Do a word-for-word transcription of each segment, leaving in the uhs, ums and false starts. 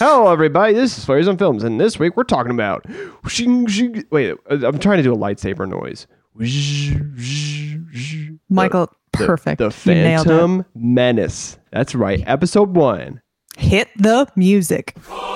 Hello, everybody. This is Flares on Films, and this week we're talking about. Wait, I'm trying to do a lightsaber noise. Michael, the, perfect. The, the Phantom Menace. That's right. Episode one. Hit the music.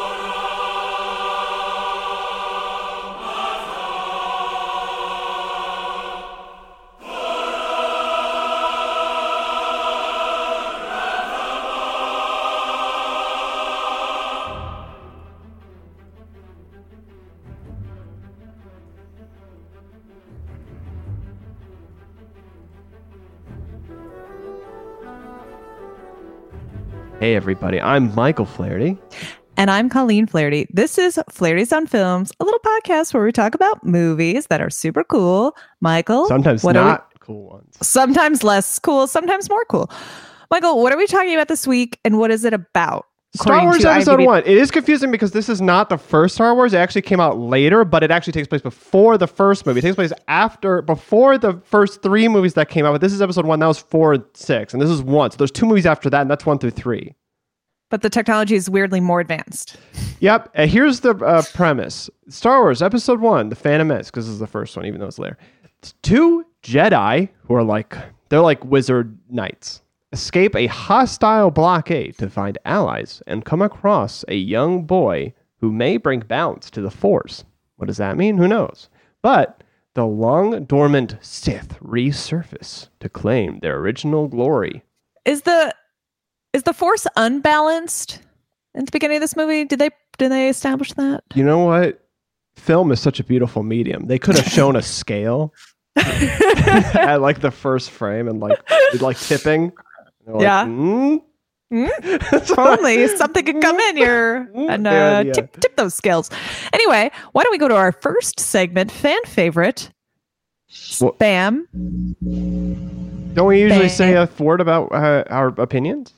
Hey, everybody. I'm Michael Flaherty. And I'm Colleen Flaherty. This is Flaherty's on Films, a little podcast where we talk about movies that are super cool. Michael? Sometimes what not cool ones. Sometimes less cool, sometimes more cool. Michael, what are we talking about this week, and what is it about? Star Wars Episode one. It is confusing because this is not the first Star Wars. It actually came out later, but it actually takes place before the first movie. It takes place after, before the first three movies that came out. But this is Episode one. That was four and six. And this is one. So there's two movies after that, and that's one through three. But the technology is weirdly more advanced. Yep. And here's the uh, premise. Star Wars Episode one, The Phantom Menace, because this is the first one, even though it's later. It's two Jedi who are like, they're like wizard knights. Escape a hostile blockade to find allies and come across a young boy who may bring balance to the Force. What does that mean? Who knows? But the long-dormant Sith resurface to claim their original glory. Is the is the Force unbalanced at the beginning of this movie? Did they did they establish that? You know what? Film is such a beautiful medium. They could have shown a scale at like the first frame and like like tipping. Like, yeah. Mm? Mm? If only something could come in here and uh, tip, tip those scales. Anyway, why don't we go to our first segment, fan favorite, Spam. Don't we usually Bam. say a word about uh, our opinions?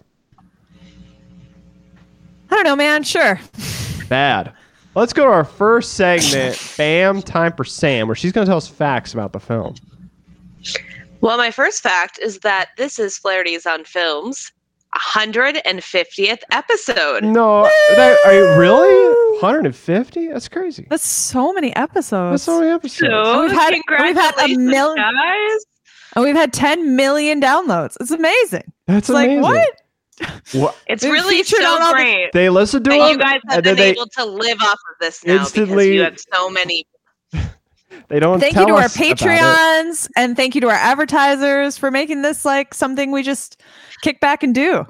I don't know, man. Sure. Bad. Let's go to our first segment, Bam Time for Sam, where she's going to tell us facts about the film. Well, my first fact is that this is Flaherty's on Films' one hundred fiftieth episode. No, that, are you really? one hundred fifty? That's crazy. That's so many episodes. That's so many episodes. So, we've had, we've had a million, guys. And we've had ten million downloads. It's amazing. That's it's amazing. Like, what? What? It's We've really featured so on all the- great They listen to that them. you guys have and then been they able to live off of this now instantly- because you have so many. They don't Thank tell you to our us about it. Patreons and thank you to our advertisers for making this like something we just kick back and do.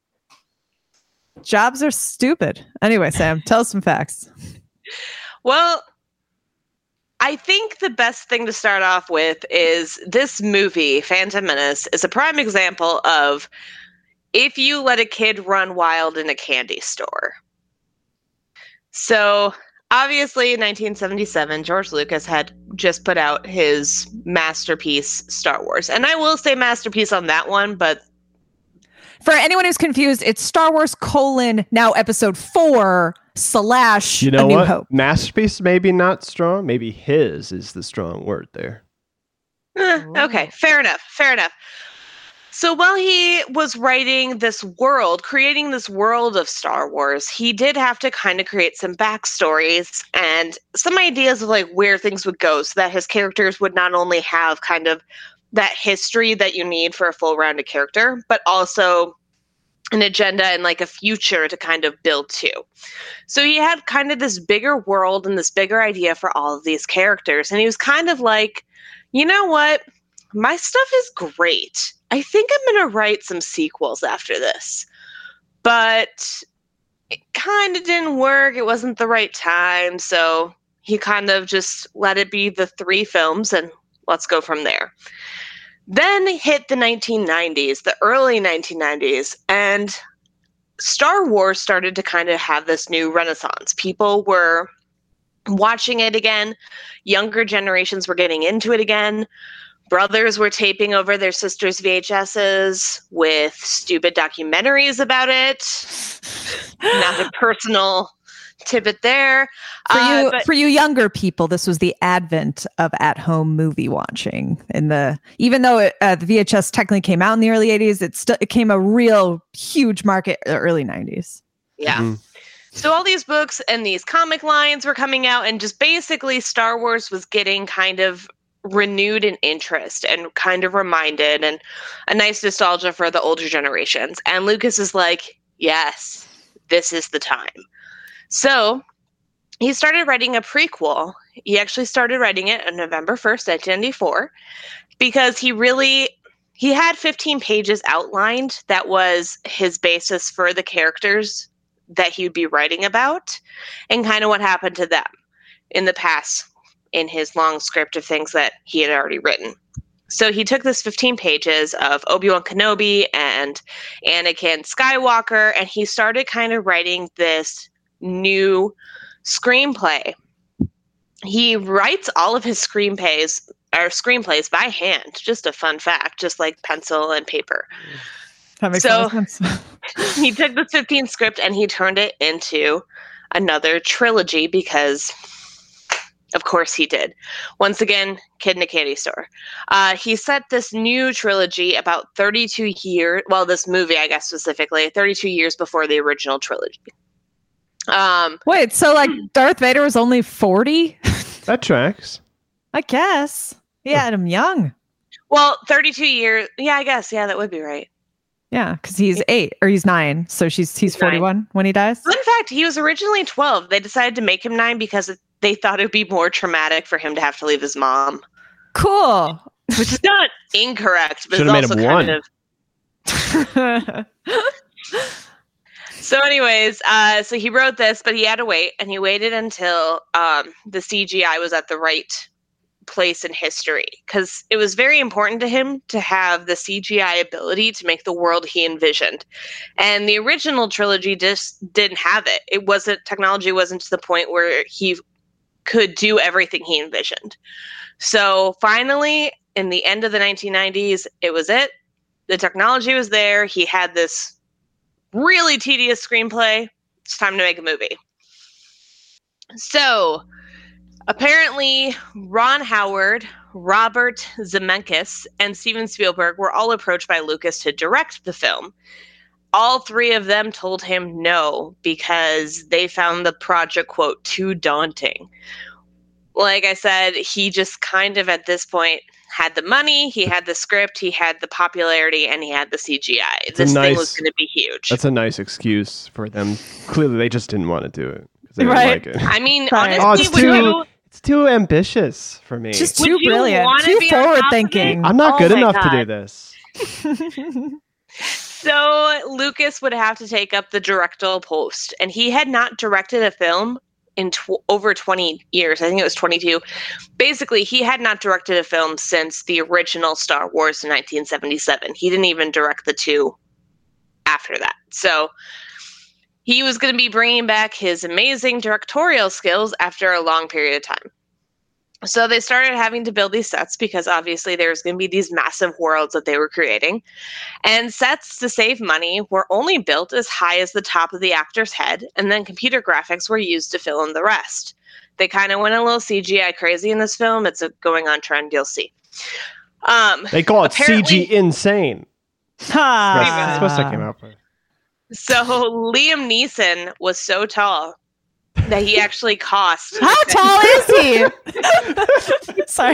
Jobs are stupid. Anyway, Sam, tell us some facts. Well, I think the best thing to start off with is this movie, Phantom Menace, is a prime example of if you let a kid run wild in a candy store. So obviously, in nineteen seventy-seven, George Lucas had just put out his masterpiece, Star Wars. And I will say masterpiece on that one, but... For anyone who's confused, it's Star Wars colon, now episode four, slash You know A New what? Hope. Masterpiece maybe not strong. Maybe his is the strong word there. Eh, okay, fair enough, fair enough. So while he was writing this world, creating this world of Star Wars, he did have to kind of create some backstories and some ideas of like where things would go so that his characters would not only have kind of that history that you need for a full rounded character, but also an agenda and like a future to kind of build to. So he had kind of this bigger world and this bigger idea for all of these characters. And he was kind of like, you know what? My stuff is great. I think I'm going to write some sequels after this. But it kind of didn't work. It wasn't the right time. So he kind of just let it be the three films and let's go from there. Then hit the nineteen nineties, the early nineteen nineties, and Star Wars started to kind of have this new renaissance. People were watching it again. Younger generations were getting into it again. Brothers were taping over their sisters' V H S's with stupid documentaries about it. Not a personal tidbit there. For Uh, you, but- for you younger people, this was the advent of at-home movie watching. In the even though it, uh, the V H S technically came out in the early eighties, it still it came a real huge market in the early nineties. Yeah. Mm-hmm. So all these books and these comic lines were coming out, and just basically Star Wars was getting kind of renewed in interest and kind of reminded, and a nice nostalgia for the older generations. And Lucas is like, yes, this is the time. So he started writing a prequel. He actually started writing it on November first, nineteen ninety-four, because he really, he had fifteen pages outlined that was his basis for the characters that he would be writing about and kind of what happened to them in the past in his long script of things that he had already written. So he took this fifteen pages of Obi-Wan Kenobi and Anakin Skywalker, and he started kind of writing this new screenplay. He writes all of his screenplays or screenplays by hand. Just a fun fact, just like pencil and paper. That makes So sense. he took this fifteen script and he turned it into another trilogy because, of course, he did. Once again, kid in a candy store. Uh, he set this new trilogy about thirty-two years. Well, this movie, I guess specifically, thirty-two years before the original trilogy. Um, Wait, so like Darth Vader was only forty? That tracks. I guess. He had him young. well, thirty-two years. Yeah, I guess. Yeah, that would be right. Yeah, because he's eight or he's nine. So she's he's He's nine. forty-one when he dies. Fun fact, he was originally twelve. They decided to make him nine because they thought it would be more traumatic for him to have to leave his mom. Cool. Which is not incorrect, but Should've it's made also him kind one. of... So anyways, uh, so he wrote this, but he had to wait, and he waited until um, the C G I was at the right place in history, because it was very important to him to have the C G I ability to make the world he envisioned. And the original trilogy just didn't have it. It wasn't, technology wasn't to the point where he could do everything he envisioned. So finally, in the end of the nineteen nineties, it was it. The technology was there. He had this really tedious screenplay. It's time to make a movie. So apparently Ron Howard, Robert Zemeckis, and Steven Spielberg were all approached by Lucas to direct the film. All three of them told him no because they found the project, quote, too daunting. Like I said, he just kind of at this point had the money, he had the script, he had the popularity, and he had the C G I. It's a this thing nice- was going to be huge. That's a nice excuse for them. Clearly, they just didn't want to do it. 'Cause they Right. didn't like it. I mean, Right. Oh, honestly, it's would too, you, it's too ambitious for me. Just Would too you brilliant. wanna Too be on top forward of it? thinking. I'm not Oh good my enough to God. do this. So Lucas would have to take up the directorial post, and he had not directed a film in tw- over twenty years. I think it was twenty-two. Basically, he had not directed a film since the original Star Wars in nineteen seventy-seven. He didn't even direct the two after that. So he was going to be bringing back his amazing directorial skills after a long period of time. So they started having to build these sets because obviously there was going to be these massive worlds that they were creating. And sets, to save money, were only built as high as the top of the actor's head, and then computer graphics were used to fill in the rest. They kind of went a little C G I crazy in this film. It's a going on trend, you'll see. Um, They call it C apparently- G insane. That's, that's what I came out with. So Liam Neeson was so tall that he actually cost... How tall is he? Sorry.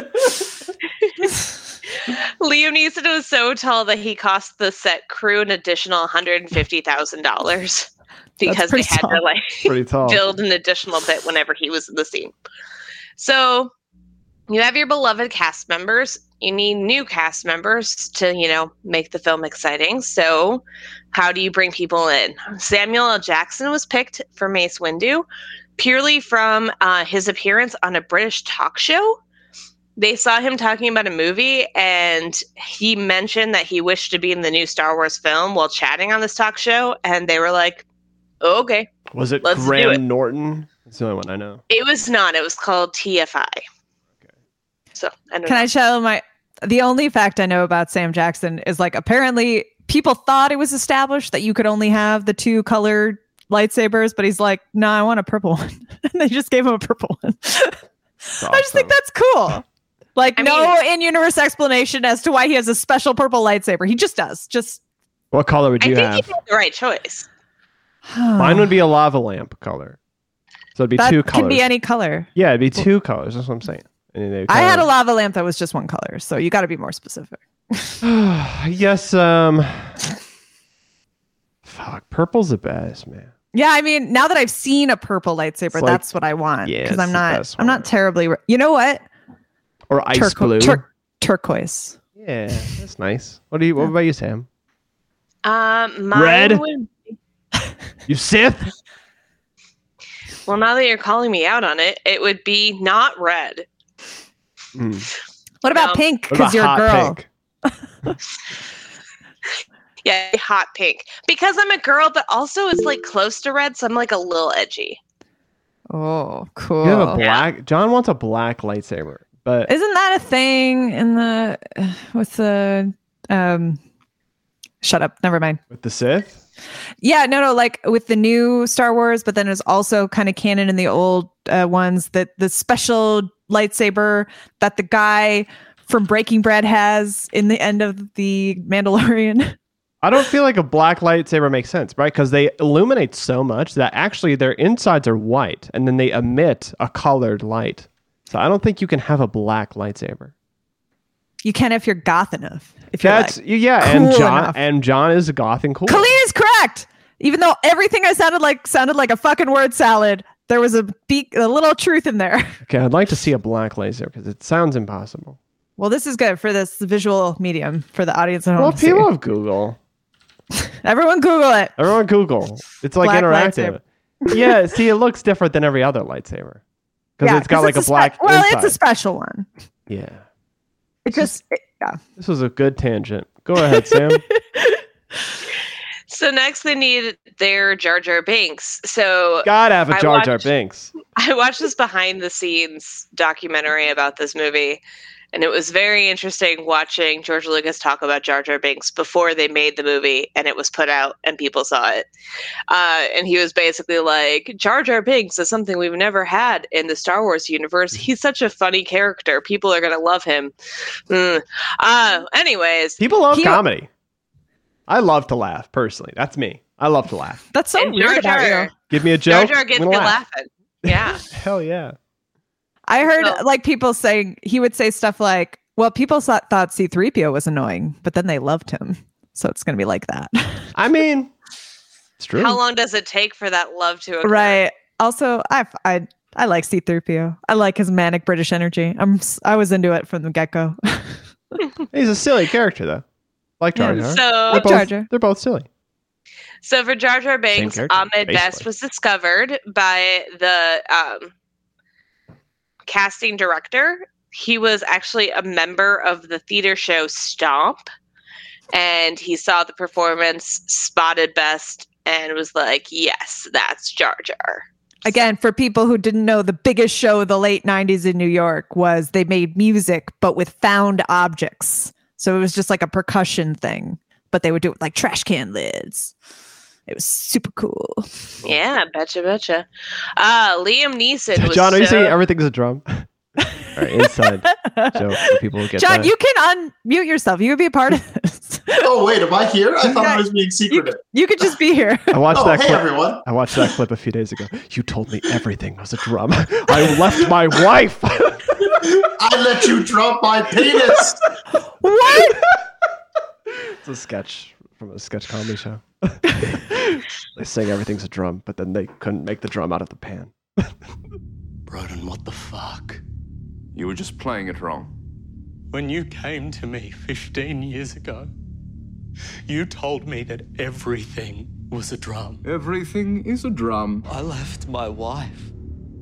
Liam Neeson was so tall that he cost the set crew an additional one hundred fifty thousand dollars because they pretty had tall. to like Pretty tall. build an additional bit whenever he was in the scene. So you have your beloved cast members. You need new cast members to, you know, make the film exciting. So how do you bring people in? Samuel L. Jackson was picked for Mace Windu purely from uh, his appearance on a British talk show. They saw him talking about a movie, and he mentioned that he wished to be in the new Star Wars film while chatting on this talk show. And they were like, oh, okay. Was it Let's do Graham it. Norton? That's the only one I know. It was not. It was called T F I. Okay. So I don't Can know. I show my? The only fact I know about Sam Jackson is like apparently people thought it was established that you could only have the two colored lightsabers, but he's like, no, I want a purple one. And they just gave him a purple one. That's I just think awesome. that's cool. Like I no mean- in-universe explanation as to why he has a special purple lightsaber. He just does. Just What color would I you think have? he made the right choice. Mine would be a lava lamp color. So it'd be that two colors. can be any color. Yeah, it'd be two colors. That's what I'm saying. And they I had a kinda- lava lamp that was just one color, so you got to be more specific. Yes, um... Fuck, purple's the best, man. Yeah, I mean, now that I've seen a purple lightsaber, like- that's what I want. Yeah, because it's I'm the not, best I'm one. not terribly. Re- you know what? Or ice Turqu- blue. tur- turquoise. Yeah, that's nice. What do you? What about you, Sam? Um, mine Red? would- You Sith? well, now that you're calling me out on it, it would be not red. Mm. What about No. pink? What about Because you're a hot girl. pink? Yeah, hot pink. Because I'm a girl, but also it's like close to red, so I'm like a little edgy. Oh, cool. You have a black. John wants a black lightsaber, but Isn't that a thing in the with the um? Shut up. Never mind. with the Sith, Yeah, no, no, like with the new Star Wars, but then it's also kind of canon in the old uh, ones that the special lightsaber that the guy from Breaking Bad has in the end of the Mandalorian. I don't feel like a black lightsaber makes sense, right? Because they illuminate so much that actually their insides are white, and then they emit a colored light. So I don't think you can have a black lightsaber. You can if you're goth enough. If you're That's like, yeah, and cool John enough. and John is goth and cool. Colleen is correct. Even though everything I sounded like sounded like a fucking word salad, there was a beak, a little truth in there. Okay, I'd like to see a black laser because it sounds impossible. Well, this is good for this visual medium for the audience at home. Well, to see. people have Google. Everyone Google it. Everyone Google. It's like Black interactive. Yeah, see, it looks different than every other lightsaber because Yeah, it's got 'cause like a spe- black well, inside. it's a special one. Yeah, It just it- yeah. this was a good tangent. Go ahead, Sam. So next they need their Jar Jar Binks. So Gotta have a I Jar Jar watched- Binks. I watched this behind the scenes documentary about this movie, and it was very interesting watching George Lucas talk about Jar Jar Binks before they made the movie and it was put out and people saw it. Uh, and he was basically like, Jar Jar Binks is something we've never had in the Star Wars universe. He's such a funny character. People are going to love him. Mm. Uh, anyways, People love He- comedy. I love to laugh personally. That's me. I love to laugh. That's so and weird Jar about Jar, you. Give me a Jar joke. Jar gets I'm me gonna laugh. laughing. Yeah. Hell yeah. I heard So- like people saying he would say stuff like, "Well, people thought, thought C three P O was annoying, but then they loved him." So it's going to be like that. I mean, it's true. How long does it take for that love to occur? Right. Also, I I I like C three P O. I like his manic British energy. I'm s- I was into it from the get-go. He's a silly character though. Like Jar Yeah. Jar. So they're, Like both, Jar Jar. they're both silly. So for Jar Jar Binks, character, Ahmed Best basically. was discovered by the um, casting director. He was actually a member of the theater show Stomp, and he saw the performance, spotted Best, and was like, yes, that's Jar Jar. Again, for people who didn't know, the biggest show of the late nineties in New York was they made music, but with found objects. So it was just like a percussion thing, but they would do it with like trash can lids. It was super cool. Yeah, betcha, betcha. Uh, Liam Neeson was John, are you so- saying everything's a drum? All right, inside joke for people who get John, that. you can unmute yourself. You could be a part of this. Oh wait, am I here? I thought Yeah, I was being You, secretive. you could just be here. I watched Oh, that hey clip. everyone. I watched that clip a few days ago. You told me everything was a drum. I left my wife. I let you drop my penis. What? It's a sketch from a sketch comedy show. They say everything's a drum, but then they couldn't make the drum out of the pan. Broden, what the fuck? You were just playing it wrong. When you came to me fifteen years ago, you told me that everything was a drum. Everything is a drum. I left my wife.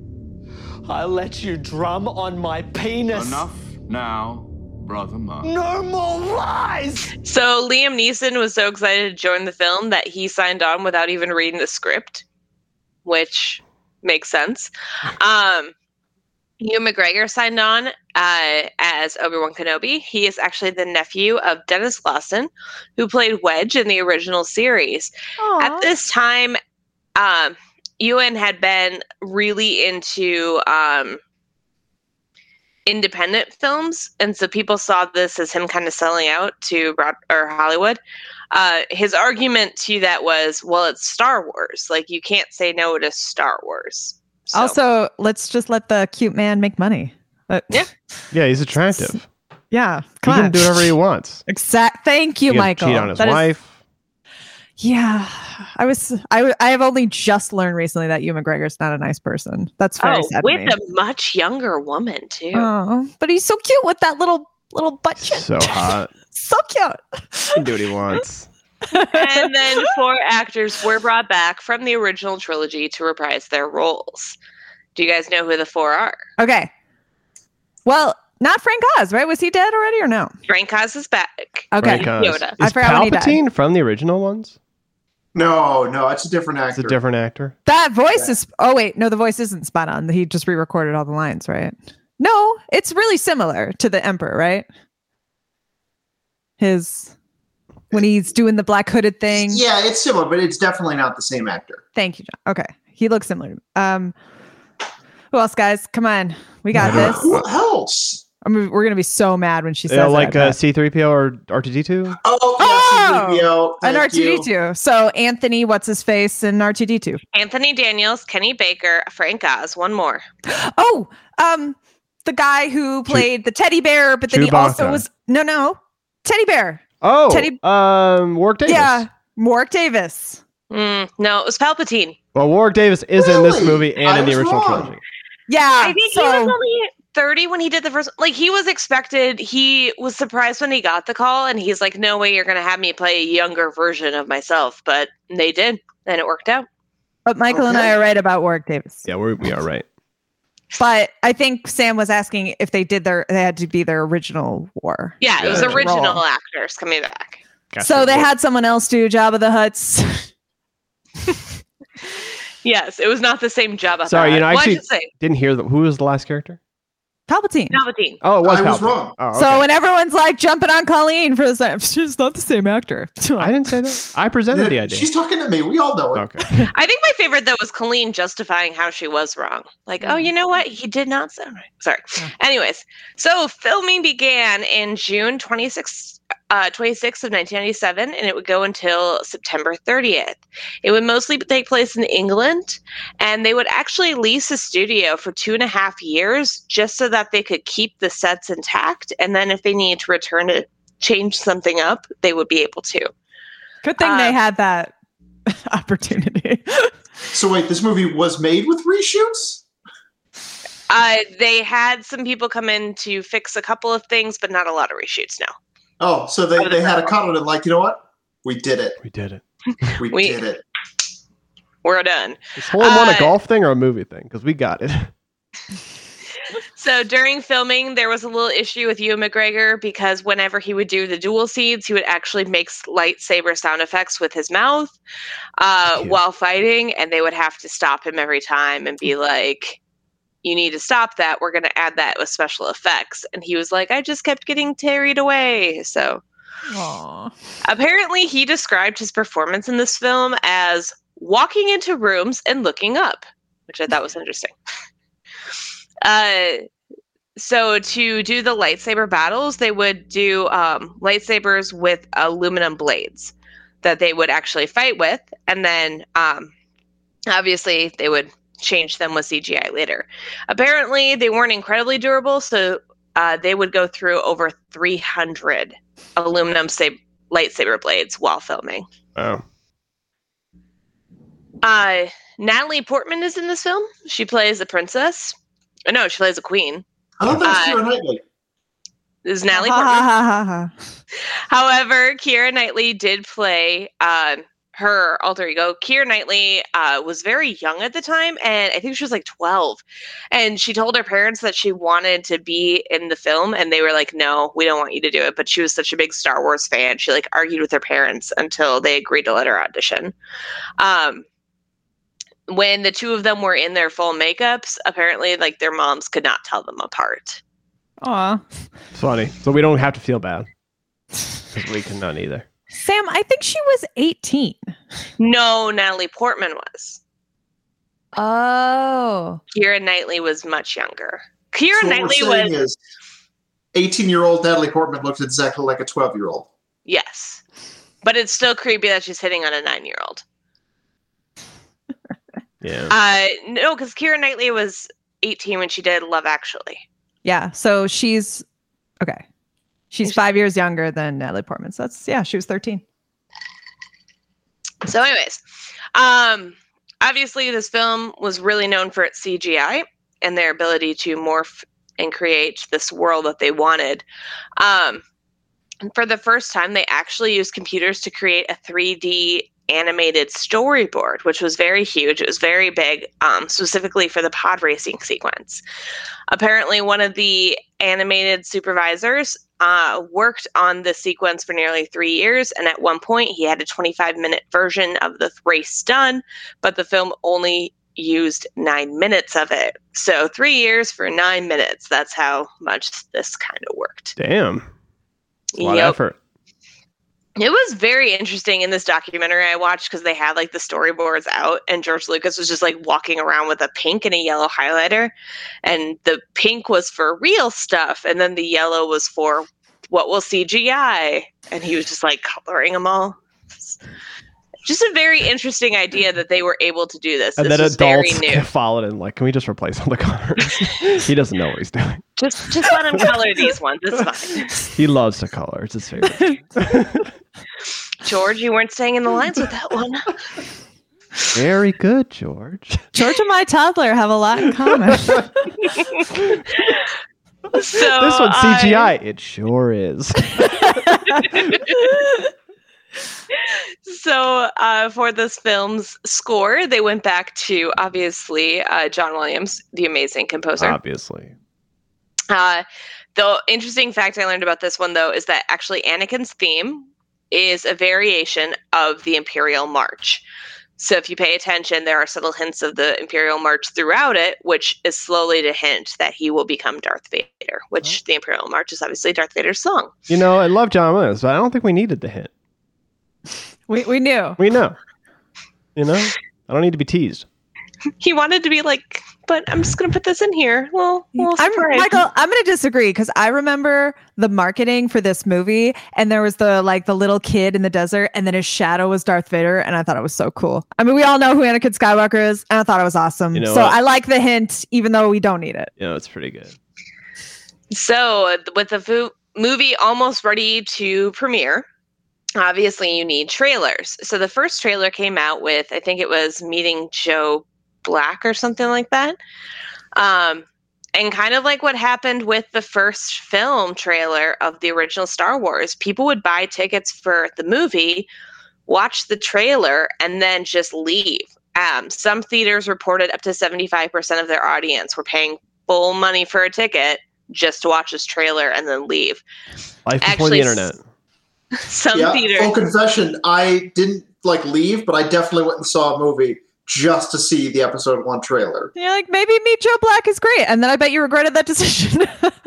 I let you drum on my penis. Enough now, Brother Mark. No more lies! So Liam Neeson was so excited to join the film that he signed on without even reading the script, which makes sense. Um, Hugh McGregor signed on uh, as Obi-Wan Kenobi. He is actually the nephew of Dennis Lawson, who played Wedge in the original series. At this time, um, Ewan had been really into um, independent films, and so people saw this as him kind of selling out to Broad- or Hollywood. Uh, his argument to that was, well, it's Star Wars. Like, you can't say no to Star Wars. So, Also, let's just let the cute man make money. Uh, Yeah. Yeah, he's attractive. Yeah. He Come can on. do whatever he wants. Exact. Thank you, He can Michael. cheat on his That is- wife. yeah. I was. I. I have only just learned recently that Ewan McGregor's not a nice person. That's very oh, sad. to with me. a much younger woman too. Oh, but he's so cute with that little little butt chin. So hot. So cute. He can do what he wants. And then four actors were brought back from the original trilogy to reprise their roles. Do you guys know who the four are? Okay. Well, not Frank Oz, right? Was he dead already or no? Frank Oz is back. Okay. Frank Oz. Yoda. I Is forgot when he died. Palpatine from the original ones? No, no, it's a different actor. It's a different actor. That voice is. Oh wait, no, the voice isn't spot on. He just re-recorded all the lines, right? No, it's really similar to the Emperor, right? His when he's doing the black hooded thing. Yeah, it's similar, but it's definitely not the same actor. Thank you, John. Okay, he looks similar. Um, who else, guys? Come on, we got this. Who else? I mean, we're gonna be so mad when she says You know, like that, uh, but- C three P O or R two D two? Oh, Oh! yeah, C three P O. and Thank R two D you. two. So Anthony, what's his face, and R two D two. Anthony Daniels, Kenny Baker, Frank Oz. One more. Oh, um, the guy who played the teddy bear, but then he also Chewbacca. was no, no, teddy bear. Oh, Teddy- um, Warwick Davis. Yeah, Warwick Davis. Mm, no, it was Palpatine. Well, Warwick Davis is in this Really? movie and I in the was original wrong. trilogy. Yeah, I think so he was only thirty when he did the first. Like, he was expected. He was surprised when he got the call, and he's like, "No way, you're gonna have me play a younger version of myself." But they did, and it worked out. but Michael and Okay. I are right about Warwick Davis. Yeah, we're, we are right. But I think Sam was asking if they did their, they had to be their original war. Yeah, it was Gotcha. original Role. actors coming back. Gotcha. So they had someone else do Jabba the Hutt's. Yes, it was not the same job. Sorry, you know, I well, actually- I should say Didn't hear the, who was the last character? Palpatine. Palpatine. Oh, it was I was Palpatine. wrong. Oh, okay. So when everyone's like jumping on Colleen for the same, she's not the same actor. I didn't say that. I presented the idea. She's talking to me. We all know it. Okay. I think my favorite though was Colleen justifying how she was wrong. Like, oh, you know what? He did not sound right. Sorry. Yeah. Anyways, so filming began in June twenty-sixth, uh, twenty-sixth of nineteen ninety-seven, and it would go until September thirtieth. It would mostly take place in England, and they would actually lease a studio for two and a half years just so that they could keep the sets intact. And then if they needed to return to change something up, they would be able to. Good thing Uh, they had that opportunity. So wait, this movie was made with reshoots? Uh, they had some people come in to fix a couple of things, but not a lot of reshoots now. Oh, so they, they had a cut on it like, you know what? We did it. We did it. We, We- did it. We're done. Is hole in one Uh, a golf thing or a movie thing? Because we got it. So during filming, there was a little issue with Ewan McGregor because whenever he would do the dual seeds, he would actually make s- lightsaber sound effects with his mouth uh, Cute. while fighting, and they would have to stop him every time and be like, "You need to stop that. We're going to add that with special effects." And he was like, "I just kept getting carried away." So Aww. apparently, he described his performance in this film as walking into rooms and looking up, which I thought was interesting. Uh, so to do the lightsaber battles, they would do um, lightsabers with aluminum blades that they would actually fight with, and then um, obviously they would change them with C G I later. Apparently, they weren't incredibly durable, so uh, they would go through over three hundred aluminum sab- lightsaber blades while filming. Oh. Uh, Natalie Portman is in this film. She plays a princess. Oh, no, she plays a queen. I thought that Uh, was Keira Knightley. This is Natalie Ha, Portman. ha, ha, ha, ha. However, Keira Knightley did play um, her alter ego. Keira Knightley uh, was very young at the time, and I think she was like twelve. And she told her parents that she wanted to be in the film, and they were like, "No, we don't want you to do it." But she was such a big Star Wars fan, she like argued with her parents until they agreed to let her audition. Um, when the two of them were in their full makeups, apparently, like their moms could not tell them apart. Aw. It's funny. So we don't have to feel bad. Because we can none either. Sam, I think she was eighteen. No, Natalie Portman was. Oh. Keira Knightley was much younger. Keira So what we're Knightley saying was is eighteen-year-old Natalie Portman looks exactly like a twelve-year-old. yes, but it's still creepy that she's hitting on a nine-year-old. Yeah. Uh, no, because Keira Knightley was eighteen when she did Love Actually. Yeah. So she's okay. She's five years younger than Natalie Portman. So that's yeah. She was thirteen. So, anyways, um, obviously this film was really known for its C G I and their ability to morph and create this world that they wanted. Um, and for the first time, they actually used computers to create a three D animated storyboard, which was very huge. It was very big, um, specifically for the pod racing sequence. Apparently, one of the animated supervisors uh, worked on the sequence for nearly three years, and at one point, he had a twenty-five minute version of the race done, but the film only used nine minutes of it. So three years for nine minutes. That's how much this kind of worked. Damn. A lot Yep. of effort. It was very interesting in this documentary I watched because they had like the storyboards out and George Lucas was just like walking around with a pink and a yellow highlighter. And the pink was for real stuff. And then the yellow was for what will C G I. And he was just like coloring them all. Just a very interesting idea that they were able to do this. And this then was very adults new. followed and like, can we just replace all the colors? He doesn't know what he's doing. Just, just let him color these ones. It's fine. He loves to color. It's his favorite. George, you weren't staying in the lines with that one. Very good, George. George and my toddler have a lot in common. So This one's C G I. I- It sure is. So uh, for this film's score, they went back to, obviously, uh, John Williams, the amazing composer. Obviously. Uh, the interesting fact I learned about this one, though, is that actually Anakin's theme is a variation of the Imperial March. So if you pay attention, there are subtle hints of the Imperial March throughout it, which is slowly to hint that he will become Darth Vader, which the Imperial March is obviously Darth Vader's song. You know, I love John Williams, but I don't think we needed the hint. we we knew. We know. You know? I don't need to be teased. He wanted to be like, but I'm just going to put this in here. Well, well I'm, Michael, I'm going to disagree because I remember the marketing for this movie, and there was the like the little kid in the desert, and then his shadow was Darth Vader, and I thought it was so cool. I mean, we all know who Anakin Skywalker is, and I thought it was awesome. You know so what? I like the hint, even though we don't need it. You know, it's pretty good. So with the vo- movie almost ready to premiere, obviously you need trailers. So the first trailer came out with, I think it was Meeting Joe Black or something like that. Um, and kind of like what happened with the first film trailer of the original Star Wars, people would buy tickets for the movie, watch the trailer, and then just leave. Um, some theaters reported up to seventy-five percent of their audience were paying full money for a ticket just to watch this trailer and then leave. Life before Actually, the internet. Some yeah, theaters. full confession, I didn't like leave, but I definitely went and saw a movie just to see the episode one trailer. You're like, maybe Meet Joe Black is great, and then I bet you regretted that decision.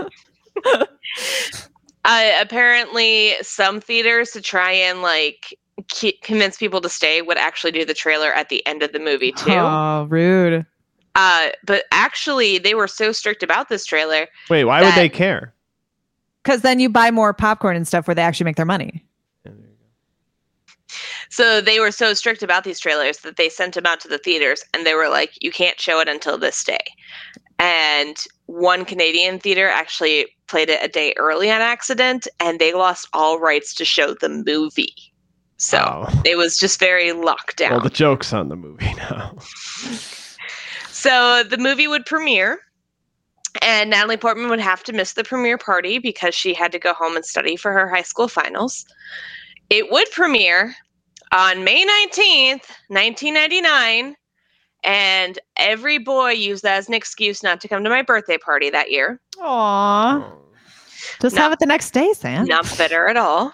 Uh, apparently, some theaters to try and like ke- convince people to stay would actually do the trailer at the end of the movie too. Oh, rude. Uh, but actually, they were so strict about this trailer. Wait, why would that- they care? Because then you buy more popcorn and stuff where they actually make their money. So they were so strict about these trailers that they sent them out to the theaters and they were like, you can't show it until this day. And one Canadian theater actually played it a day early on accident and they lost all rights to show the movie. So Oh. it was just very locked down. Well, the joke's on the movie now. So the movie would premiere and Natalie Portman would have to miss the premiere party because she had to go home and study for her high school finals. It would premiere on May nineteenth, nineteen ninety-nine, and every boy used that as an excuse not to come to my birthday party that year. Aw. Just No. have it the next day, Sam. Not bitter at all.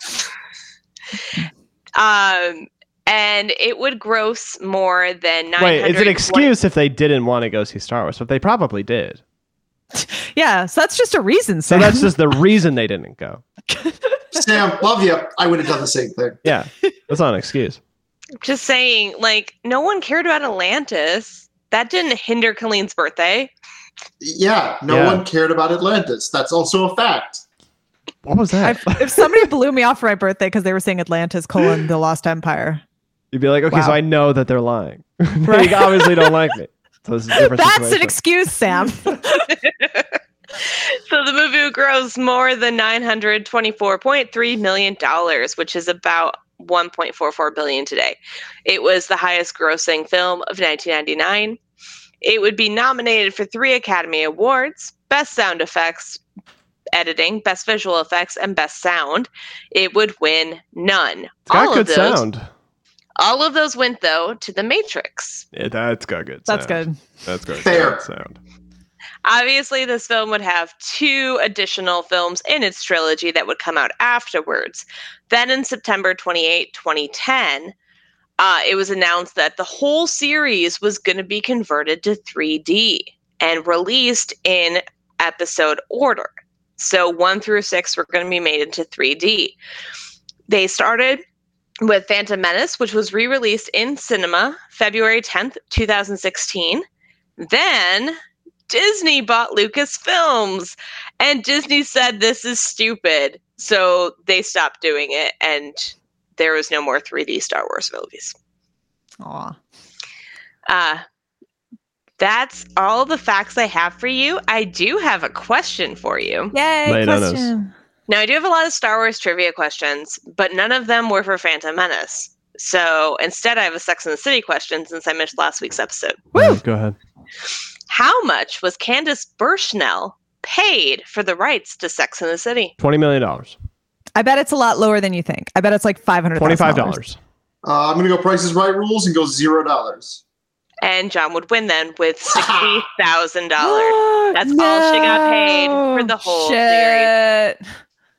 Um, and it would gross more than nine hundred. Wait, it's an excuse if they didn't want to go see Star Wars, but they probably did. Yeah, so that's just a reason, So Sam. that's just the reason they didn't go. Sam, love you. I would have done the same thing. Yeah, that's not an excuse. Just saying, like, no one cared about Atlantis. That didn't hinder Colleen's birthday. Yeah, no Yeah. one cared about Atlantis. That's also a fact. What was that? If, if somebody blew me off for my birthday because they were saying Atlantis colon the Lost Empire, You'd be like, okay, so Wow. I know that they're lying. Right. They obviously don't like me. So this is a different that's an situation. excuse, Sam. So the movie grossed more than nine hundred twenty-four point three million dollars, which is about one point four four billion dollars today. It was the highest grossing film of nineteen ninety-nine. It would be nominated for three Academy Awards: Best Sound Effects, Editing, Best Visual Effects, and Best Sound. It would win none. It's got all good of those, sound. All of those went, though, to The Matrix. Yeah, that's got good That's sound. good. That's good. Fair. Good sound. Obviously, this film would have two additional films in its trilogy that would come out afterwards. Then in September twenty-eighth, twenty ten, uh, it was announced that the whole series was going to be converted to three D and released in episode order. So one through six were going to be made into three D. They started with Phantom Menace, which was re-released in cinema February tenth, twenty sixteen. Then Disney bought Lucasfilms, and Disney said this is stupid, so they stopped doing it, and there was no more three D Star Wars movies. Aw. Uh, that's all the facts I have for you. I do have a question for you. Yay, Lay it on us. question. Now, I do have a lot of Star Wars trivia questions, but none of them were for Phantom Menace. So instead, I have a Sex and the City question since I missed last week's episode. Woo! Go ahead. How much was Candace Bushnell paid for the rights to Sex and the City? twenty million dollars. I bet it's a lot lower than you think. I bet it's like five hundred. twenty-five dollars. Uh, I'm gonna go Price is Right rules and go zero dollars. And John would win then with sixty thousand dollars. That's all she got paid for the whole series. Shit.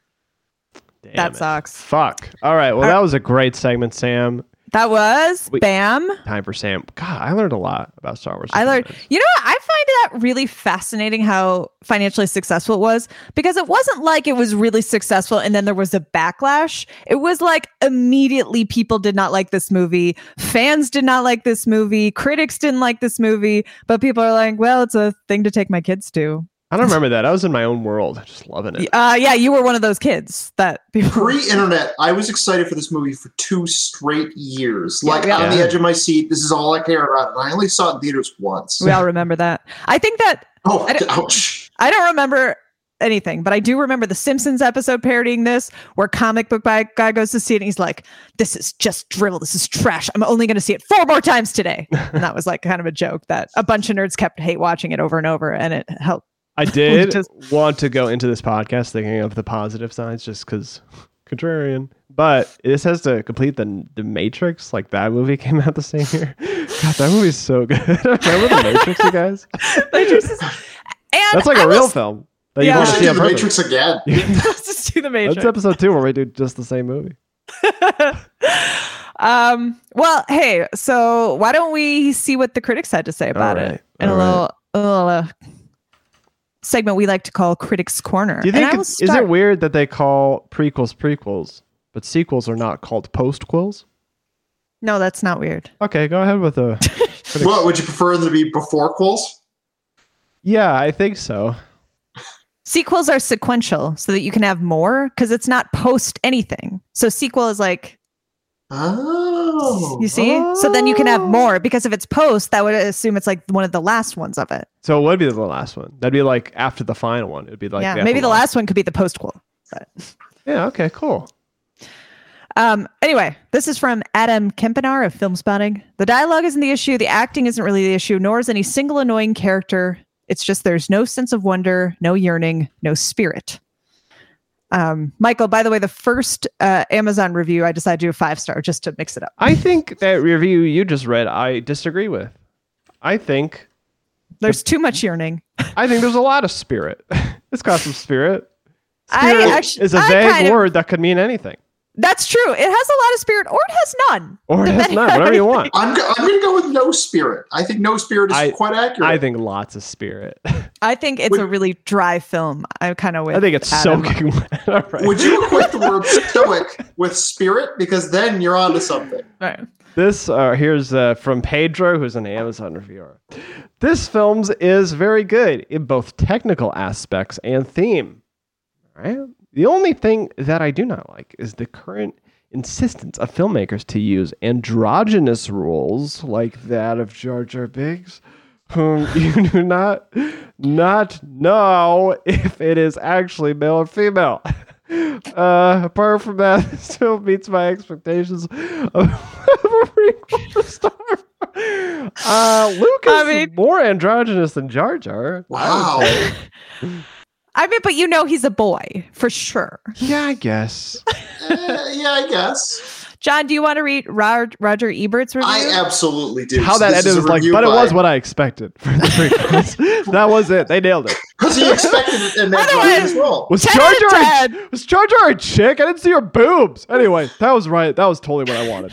Damn That it. sucks. Fuck. All right. Well, Are- that was a great segment, Sam. That was We- Bam. Time for Sam. God, I learned a lot about Star Wars. I learned, you know what? I find that really fascinating how financially successful it was, because it wasn't like it was really successful and then there was a backlash. It was like immediately people did not like this movie. Fans did not like this movie. Critics didn't like this movie. But people are like, well, it's a thing to take my kids to. I don't remember that. I was in my own world, just loving it. Uh, yeah, you were one of those kids that people. Pre-internet, I was excited for this movie for two straight years. Like Yeah, on the yeah. edge of my seat. This is all I care about. And I only saw it in theaters once. We all remember that. I think that Oh, I don't- ouch. I don't remember anything, but I do remember the Simpsons episode parodying this, where comic book guy guy goes to see it and he's like, "This is just drivel. This is trash. I'm only going to see it four more times today." And that was like kind of a joke that a bunch of nerds kept hate watching it over and over, and it helped. I did Just- want to go into this podcast thinking of the positive sides just because contrarian. But this has to complete the the Matrix. Like that movie came out the same year. God, that movie's so good. Remember the Matrix, you guys? Matrix is- and That's like I a real will- film that Yeah. you We want to should see do on the purpose. Matrix again. Let's just do the Matrix. That's episode two where we do just the same movie. um. Well, hey. So why don't we see what the critics had to say about All it right, in a all little, a little uh, segment we like to call Critics Corner? Do you And think I will it's, is start- it weird that they call prequels prequels, but sequels are not called postquels? No, that's not weird. Okay, go ahead with the. critics. What, would you prefer them to be before quills? Yeah, I think so. Sequels are sequential so that you can have more, because it's not post anything. So sequel is like, Oh. you see? So then you can have more, because if it's post, that would assume it's like one of the last ones of it. So it would be the last one. That'd be like after the final one. It'd be like yeah, maybe the epilogue. last one could be the postquel. But Yeah. Okay. Cool. um, anyway, this is from Adam Kempenar of Film Spotting. The dialogue isn't the issue. The acting isn't really the issue, nor is any single annoying character. It's just there's no sense of wonder, no yearning, no spirit. Um, Michael, by the way, the first uh, Amazon review, I decided to do a five star just to mix it up. I think that review you just read, I disagree with. I think, There's too much yearning. I think there's a lot of spirit. It's got some spirit. I Spirit actually- is a I vague kind of- word that could mean anything, That's true. It has a lot of spirit, or it has none. or it has Depending none. on- Whatever you want. I'm, go- I'm going to go with no spirit. I think no spirit is I- quite accurate. I think lots of spirit. I think it's Would- a really dry film. I'm kind of with I think it's Adam. soaking wet. All right. Would you equate the word stoic with spirit? Because then you're onto something. Right. This uh, here's uh, from Pedro, who's an Amazon reviewer. This film is very good in both technical aspects and theme. All right. The only thing that I do not like is the current insistence of filmmakers to use androgynous roles like that of Jar Jar Binks, whom you do not not know if it is actually male or female. Uh, apart from that, it still meets my expectations of a prequel star. Uh, Luke is I mean- more androgynous than Jar Jar. Wow. I mean, but you know he's a boy for sure. Yeah, I guess. Eh, yeah, I guess. John, do you want to read Roger, Roger Ebert's review? I absolutely do. How So that this ended is a was like, review but it by- was what I expected for the prequels. That was it. They nailed it. Because he expected it in that Otherwise- as well. Was ten Jar out of Jar a, ten. was Jar Jar a chick? I didn't see her boobs. Anyway, that was right. That was totally what I wanted.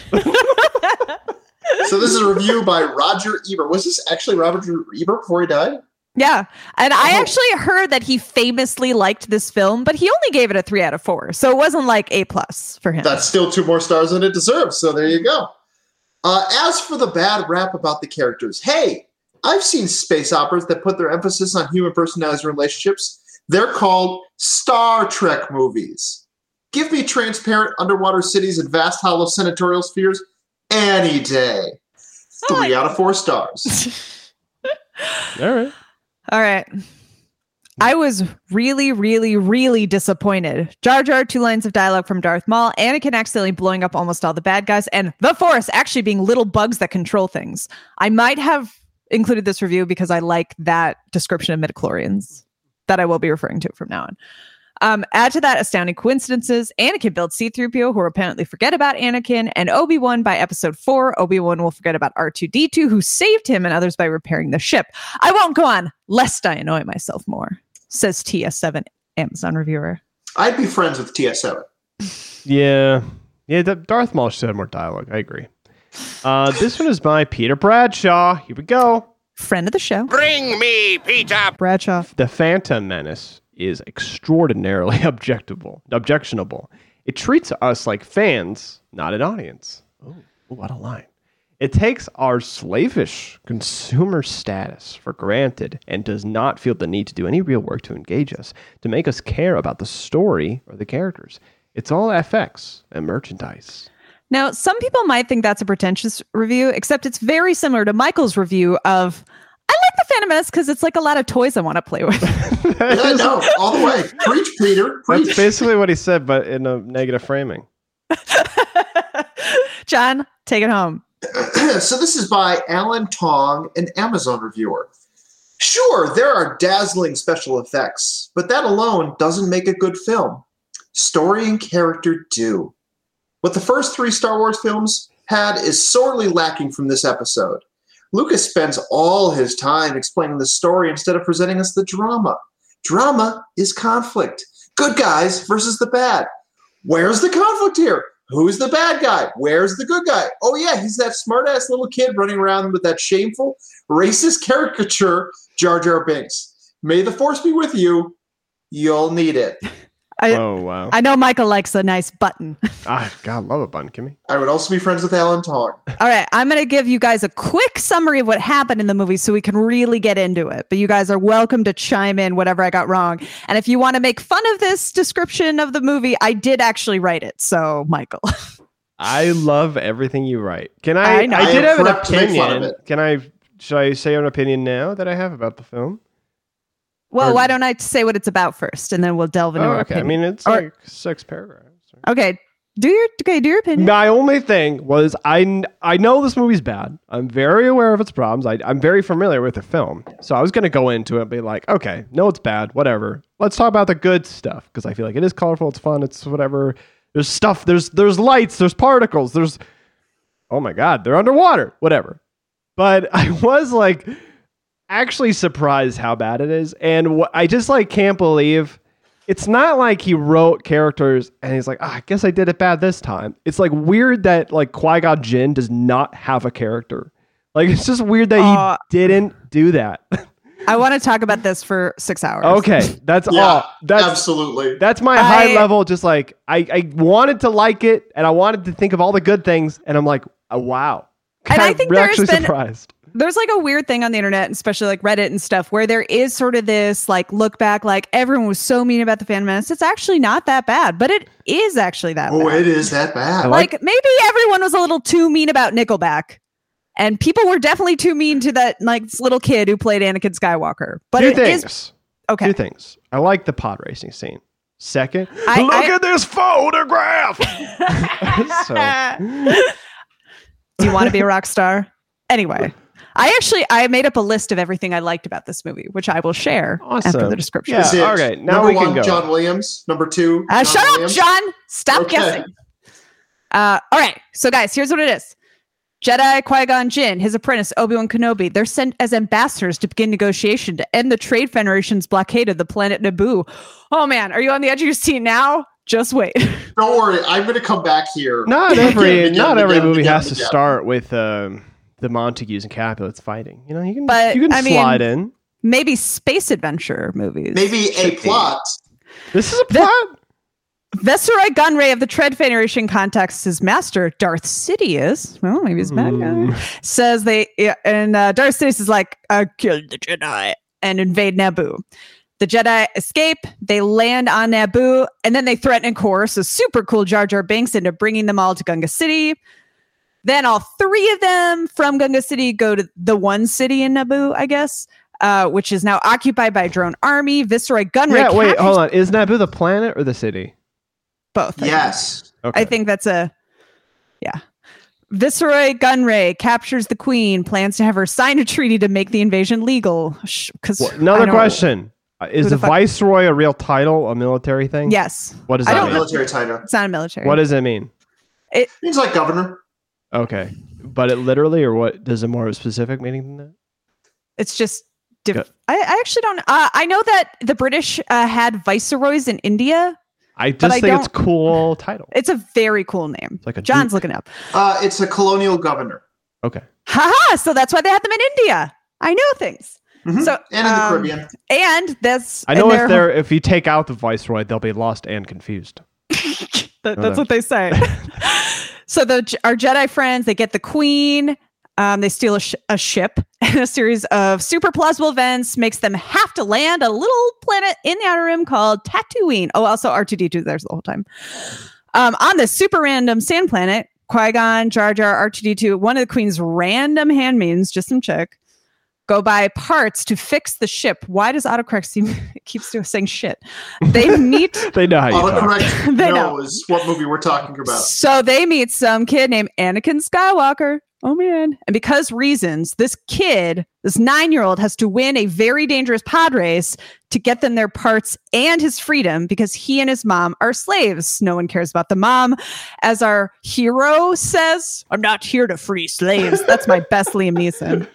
So this is a review by Roger Ebert. Was this actually Roger Ebert before he died? Yeah. And I Oh. actually heard that he famously liked this film, but he only gave it a three out of four. So it wasn't like A plus for him. That's still two more stars than it deserves. So there you go. Uh, as for the bad rap about the characters, hey, I've seen space operas that put their emphasis on human personalities and relationships. They're called Star Trek movies. Give me transparent underwater cities and vast hollow senatorial spheres any day. Three out of four stars. All right. All right. I was really, really, really disappointed. Jar Jar, two lines of dialogue from Darth Maul, Anakin accidentally blowing up almost all the bad guys, and the Force actually being little bugs that control things. I might have included this review because I like that description of midichlorians that I will be referring to from now on. Um, add to that astounding coincidences. Anakin builds C three P O, who apparently forget about Anakin, and Obi-Wan by episode four. Obi-Wan will forget about R two D two, who saved him, and others by repairing the ship. I won't go on, lest I annoy myself more, says T S seven Amazon reviewer. I'd be friends with T S seven. Yeah. Yeah, the Darth Maul should have more dialogue. I agree. Uh, this one is by Peter Bradshaw. Here we go. Friend of the show. Bring me Peter. Bradshaw. The Phantom Menace is extraordinarily objectable, objectionable. It treats us like fans, not an audience. Oh, what a line. It takes our slavish consumer status for granted and does not feel the need to do any real work to engage us, to make us care about the story or the characters. It's all F X and merchandise. Now, some people might think that's a pretentious review, except it's very similar to Michael's review of, I like the Phantom Menace because it's like a lot of toys I want to play with. Yeah, no, all the way. Preach, Peter. Preach. That's basically what he said, but in a negative framing. John, take it home. So this is by Alan Tong, an Amazon reviewer. Sure, there are dazzling special effects, but that alone doesn't make a good film. Story and character do. What the first three Star Wars films had is sorely lacking from this episode. Lucas spends all his time explaining the story instead of presenting us the drama. Drama is conflict. Good guys versus the bad. Where's the conflict here? Who's the bad guy? Where's the good guy? Oh yeah, he's that smart-ass little kid running around with that shameful, racist caricature, Jar Jar Binks. May the Force be with you. You'll need it. I, Oh, wow. I know Michael likes a nice button. Ah, God, love a bun, Kimmy. I would also be friends with Alan Tong. All right, I'm going to give you guys a quick summary of what happened in the movie so we can really get into it. But you guys are welcome to chime in whatever I got wrong. And if you want to make fun of this description of the movie, I did actually write it. So, Michael. I love everything you write. Can I? I know. I, I did am have an prepped to make fun of opinion. it. Can I? Should I say an opinion now that I have about the film? Well, Or- why don't I say what it's about first, and then we'll delve into Oh, our okay. I opinion. mean, it's Or- like six paragraphs. Okay, do your okay, do your opinion. My only thing was I, kn- I know this movie's bad. I'm very aware of its problems. I, I'm very familiar with the film. So I was going to go into it and be like, okay, no, it's bad. Whatever. Let's talk about the good stuff because I feel like it is colorful. It's fun. It's whatever. There's stuff. There's there's lights. There's particles. There's, oh my God, they're underwater. Whatever. But I was like actually surprised how bad it is. And wh- I just like can't believe it's not like he wrote characters and he's like, oh, I guess I did it bad this time. It's like weird that like Qui-Gon Jinn does not have a character. Like it's just weird that Uh, he didn't do that. I want to talk about this for six hours. Okay, that's Yeah, all. That's absolutely. that's my I- high level. Just like I, I wanted to like it and I wanted to think of all the good things, and I'm like, Uh, wow. And I I'm think there's actually been- surprised. There's like a weird thing on the internet, especially like Reddit and stuff, where there is sort of this like look back, like everyone was so mean about the Phantom Menace. It's actually not that bad, but it is actually that Oh, bad. it is that bad. I Like maybe everyone was a little too mean about Nickelback, and people were definitely too mean to that like little kid who played Anakin Skywalker. But Two it things. is okay. Two things. I like the pod racing scene. Second, I- look I- at this photograph. So- Do you want to be a rock star? Anyway, I actually I made up a list of everything I liked about this movie, which I will share after Awesome. the description. Yeah. Is it okay, now number we can one, go. John Williams. Number two, Uh, John shut Williams. up, John. Stop Okay. guessing. Uh, all right. So, guys, here's what it is. Jedi Qui-Gon Jinn, his apprentice Obi-Wan Kenobi, they're sent as ambassadors to begin negotiation to end the Trade Federation's blockade of the planet Naboo. Oh, man. Are you on the edge of your seat now? Just wait. Don't worry, I'm going to come back here. Not Again, every again, not every again, movie again, has to again. start with um, the Montagues and Capulets fighting. You know, you can But, you can I mean- slide in. Maybe space adventure movies. Maybe a should be. plot. This is a plot. Viceroy Gunray of the Trade Federation contacts his master, Darth Sidious. Well, maybe he's a bad guy. Mm. Says they, yeah, and uh, Darth Sidious is like, I killed the Jedi and invade Naboo. The Jedi escape, they land on Naboo, and then they threaten and coerce a super cool Jar Jar Binks into bringing them all to Gunga City. Then all three of them from Gunga City go to the one city in Naboo, I guess, uh, which is now occupied by a drone army. Viceroy Gunray Yeah, wait, captures hold on. Is Naboo the planet or the city? both. I think. Yes. Okay. I think that's a, yeah. Viceroy Gunray captures the queen, plans to have her sign a treaty to make the invasion legal. Because Well, another question. Uh, Is Who the the fuck- Viceroy a real title, a military thing? Yes, What does I that don't mean? know. Military title. it's not a military. What does it mean? He's like governor. Okay. But it literally, or what? Does it more of a specific meaning than that? It's just. Diff- Yeah. I, I actually don't. Uh, I know that the British uh, had viceroys in India. I just I think it's a don't- cool title. It's a very cool name. like a John's duke. looking up. Uh, it's a colonial governor. Okay. Haha! So that's why they had them in India. I know things. Mhm. So and in the um, Caribbean. And that's. I know and if they're- they're if you take out the Viceroy, they'll be lost and confused. That, Oh, that's no. what they say. So the our Jedi friends, they get the queen. Um, they steal a, sh- a ship, and a series of super plausible events makes them have to land a little planet in the Outer Rim called Tatooine. Oh, also R two D two there's the whole time. Um, on this super random sand planet, Qui-Gon, Jar Jar, R two D two, one of the queen's random handmaidens, just some chick, go buy parts to fix the ship. Why does autocorrect seem it keeps doing- saying shit? They meet. They know how you talk. Autocorrect They know. knows what movie we're talking about. So they meet some kid named Anakin Skywalker. Oh man. And because reasons, this kid, this nine-year-old has to win a very dangerous pod race to get them their parts and his freedom because he and his mom are slaves. No one cares about the mom. As our hero says, I'm not here to free slaves. That's my best Liam Neeson.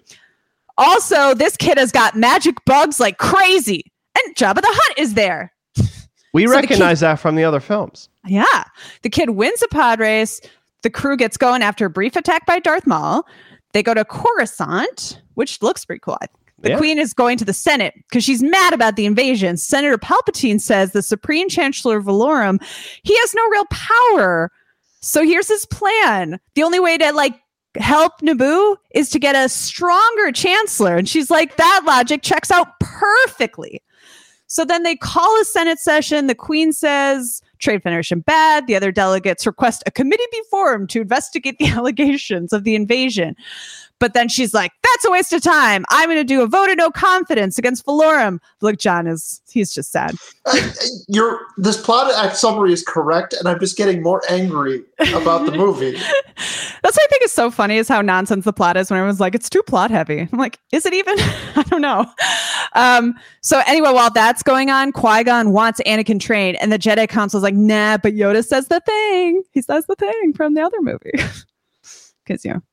Also, this kid has got magic bugs like crazy. And Jabba the Hutt is there. We So the recognize that from the other films. Yeah. The kid wins a pod race. The crew gets going after a brief attack by Darth Maul. They go to Coruscant, which looks pretty cool. The Yeah. queen is going to the Senate because she's mad about the invasion. Senator Palpatine says the Supreme Chancellor Valorum, he has no real power. So here's his plan. The only way to like help Naboo is to get a stronger chancellor. And she's like, that logic checks out perfectly. So then they call a Senate session. The queen says, Trade Federation bad. The other delegates request a committee be formed to investigate the allegations of the invasion. But then she's like, that's a waste of time. I'm going to do a vote of no confidence against Valorum. Look, John is, he's just sad. I, I- your this plot act summary is correct, and I'm just getting more angry about the movie. That's what I think is so funny is how nonsense the plot is when everyone's like, it's too plot heavy. I'm like, is it even? I don't know. Um, so anyway, while that's going on, Qui-Gon wants Anakin trained, and the Jedi Council's like, nah, but Yoda says the thing. He says the thing from the other movie. Because, you know,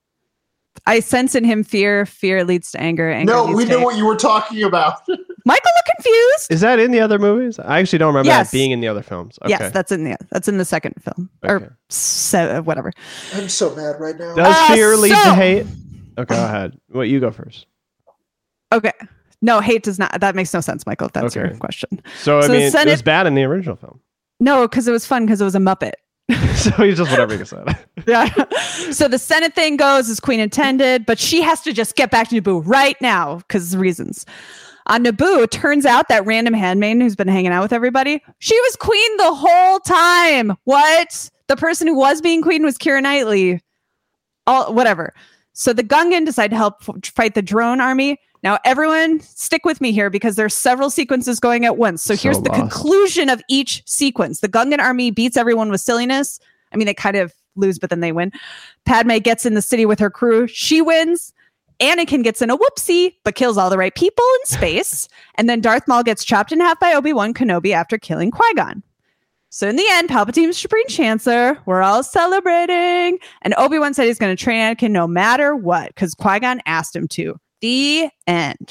I sense in him fear. Fear leads to anger. anger No, leads we to know hate. what you were talking about. Michael look confused. Is that in the other movies? I actually don't remember Yes. that being in the other films. Okay. Yes, that's in the that's in the second film Okay. or se- whatever. I'm so mad right now. Does Uh, fear lead so- to hate? Okay, go ahead. What you go first. Okay, no, hate does not. That makes no sense, Michael. If that's Okay. your question. So, I So the mean, it Senate- was bad in the original film. No, because it was fun because it was a Muppet. So he's just whatever he said. Yeah. So the Senate thing goes as Queen intended, but she has to just get back to Naboo right now because of reasons. On Naboo, it turns out that random handmaiden who's been hanging out with everybody, she was queen the whole time. What? The person who was being queen was Keira Knightley. All whatever. So the Gungan decide to help f- fight the drone army. Now, everyone, stick with me here because there's several sequences going at once. So, So here's the lost. conclusion of each sequence. The Gungan army beats everyone with silliness. I mean, they kind of lose, but then they win. Padme gets in the city with her crew. She wins. Anakin gets in a whoopsie, but kills all the right people in space. And then Darth Maul gets chopped in half by Obi-Wan Kenobi after killing Qui-Gon. So in the end, Palpatine's Supreme Chancellor. We're all celebrating. And Obi-Wan said he's going to train Anakin no matter what, because Qui-Gon asked him to. The end.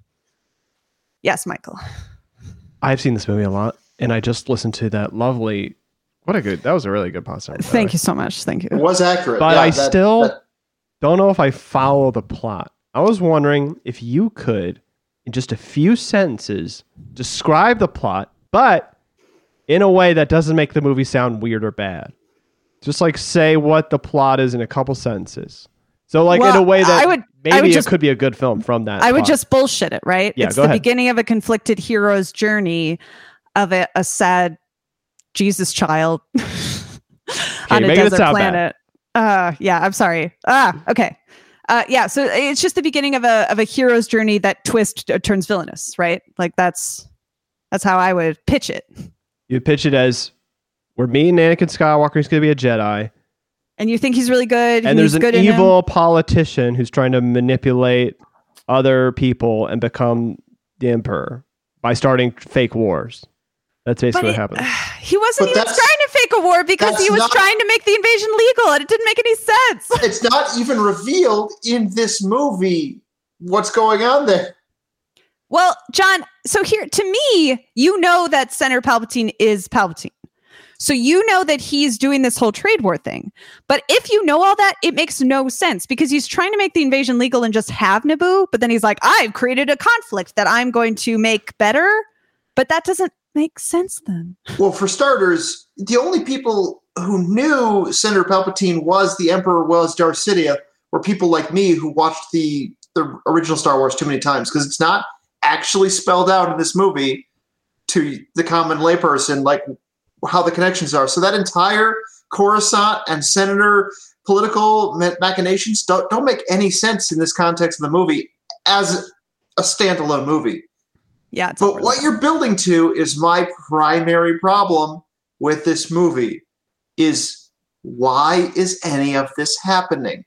Yes, Michael. I've seen this movie a lot, and I just listened to that lovely. What a good. That was a really good podcast. Thank you so much. Thank you. It was accurate. But Yeah, I that- still that- don't know if I follow the plot. I was wondering if you could, in just a few sentences, describe the plot, but in a way that doesn't make the movie sound weird or bad. Just like say what the plot is in a couple sentences. So like Well, in a way that I would- maybe I would it just- could be a good film from that. I would plot. just bullshit it, right? Yeah, It's go the ahead. beginning of a conflicted hero's journey of a, a sad Jesus child on a making it desert sound bad. planet. Uh, yeah, I'm sorry. Ah, okay. Uh, yeah, so it's just the beginning of a of a hero's journey that twist uh, turns villainous, right? Like that's that's how I would pitch it. You pitch it as we're meeting Anakin Skywalker. He's going to be a Jedi. And you think he's really good. And he's there's an good in him. evil politician who's trying to manipulate other people and become the emperor by starting fake wars. That's But basically he, what happens. he wasn't But even trying that's- to fake a war because he that's was not- trying to make the invasion legal, and it didn't make any sense. It's not even revealed in this movie what's going on there. Well, John, so here to me, you know that Senator Palpatine is Palpatine. So you know that he's doing this whole trade war thing. But if you know all that, it makes no sense because he's trying to make the invasion legal and just have Naboo. But then he's like, I've created a conflict that I'm going to make better. But that doesn't make sense then. Well, for starters, the only people who knew Senator Palpatine was the Emperor was Darth Sidious were people like me who watched the, the original Star Wars too many times because it's not actually spelled out in this movie to the common layperson like how the connections are. So that entire Coruscant and Senator political ma- machinations don't, don't make any sense in this context of the movie as a standalone movie. Yeah. It's But all what really- you're building to is my primary problem with this movie is why is any of this happening?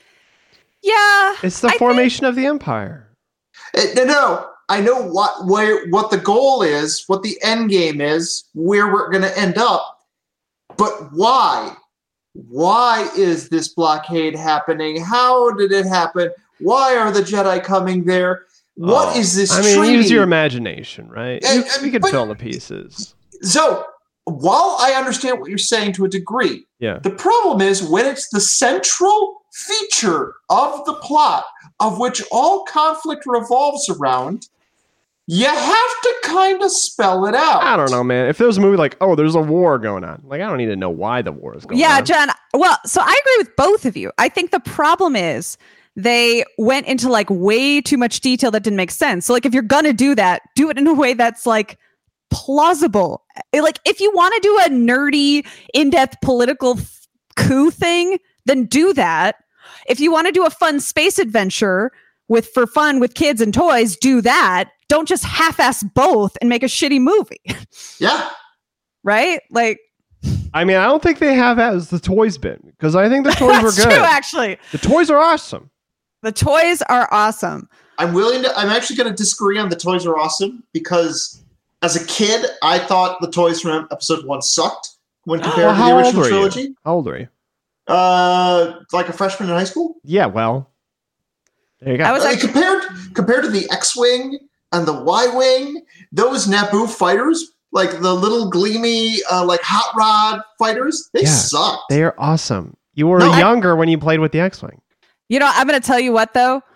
Yeah. It's the I think- formation of the empire. Eh, No, no. I know what where what the goal is, what the end game is, where we're going to end up. But why? Why is this blockade happening? How did it happen? Why are the Jedi coming there? What Oh, is this I mean, treaty? use your imagination, right? Uh, You, uh, we could but- fill in the pieces. So, while I understand what you're saying to a degree, Yeah. the problem is when it's the central feature of the plot of which all conflict revolves around, you have to kind of spell it out. I don't know, man. If there was a movie like, oh, there's a war going on, like I don't need to know why the war is going Yeah, on. John. Well, so I agree with both of you. I think the problem is they went into like way too much detail that didn't make sense. So like if you're gonna do that, do it in a way that's like plausible. Like if you want to do a nerdy, in-depth political f- coup thing, then do that. If you want to do a fun space adventure with for fun with kids and toys, do that. Don't just half-ass both and make a shitty movie, Yeah. right? Like I mean, I don't think they have as the toys been because I think the toys were that's good. true, actually. The toys are awesome. The toys are awesome. I'm willing to, I'm actually going to disagree on the toys are awesome because as a kid, I thought the toys from episode one sucked when compared Well, to the how old original were trilogy. you? How old are you? Uh, like a freshman in high school. Yeah, well, there you go. I was Uh, actually- compared compared to the X-wing and the Y-wing, those Naboo fighters, like the little gleamy, uh, like hot rod fighters, they Yeah, sucked. They are awesome. You were No, I- younger when you played with the X-wing. You know, I'm going to tell you what though.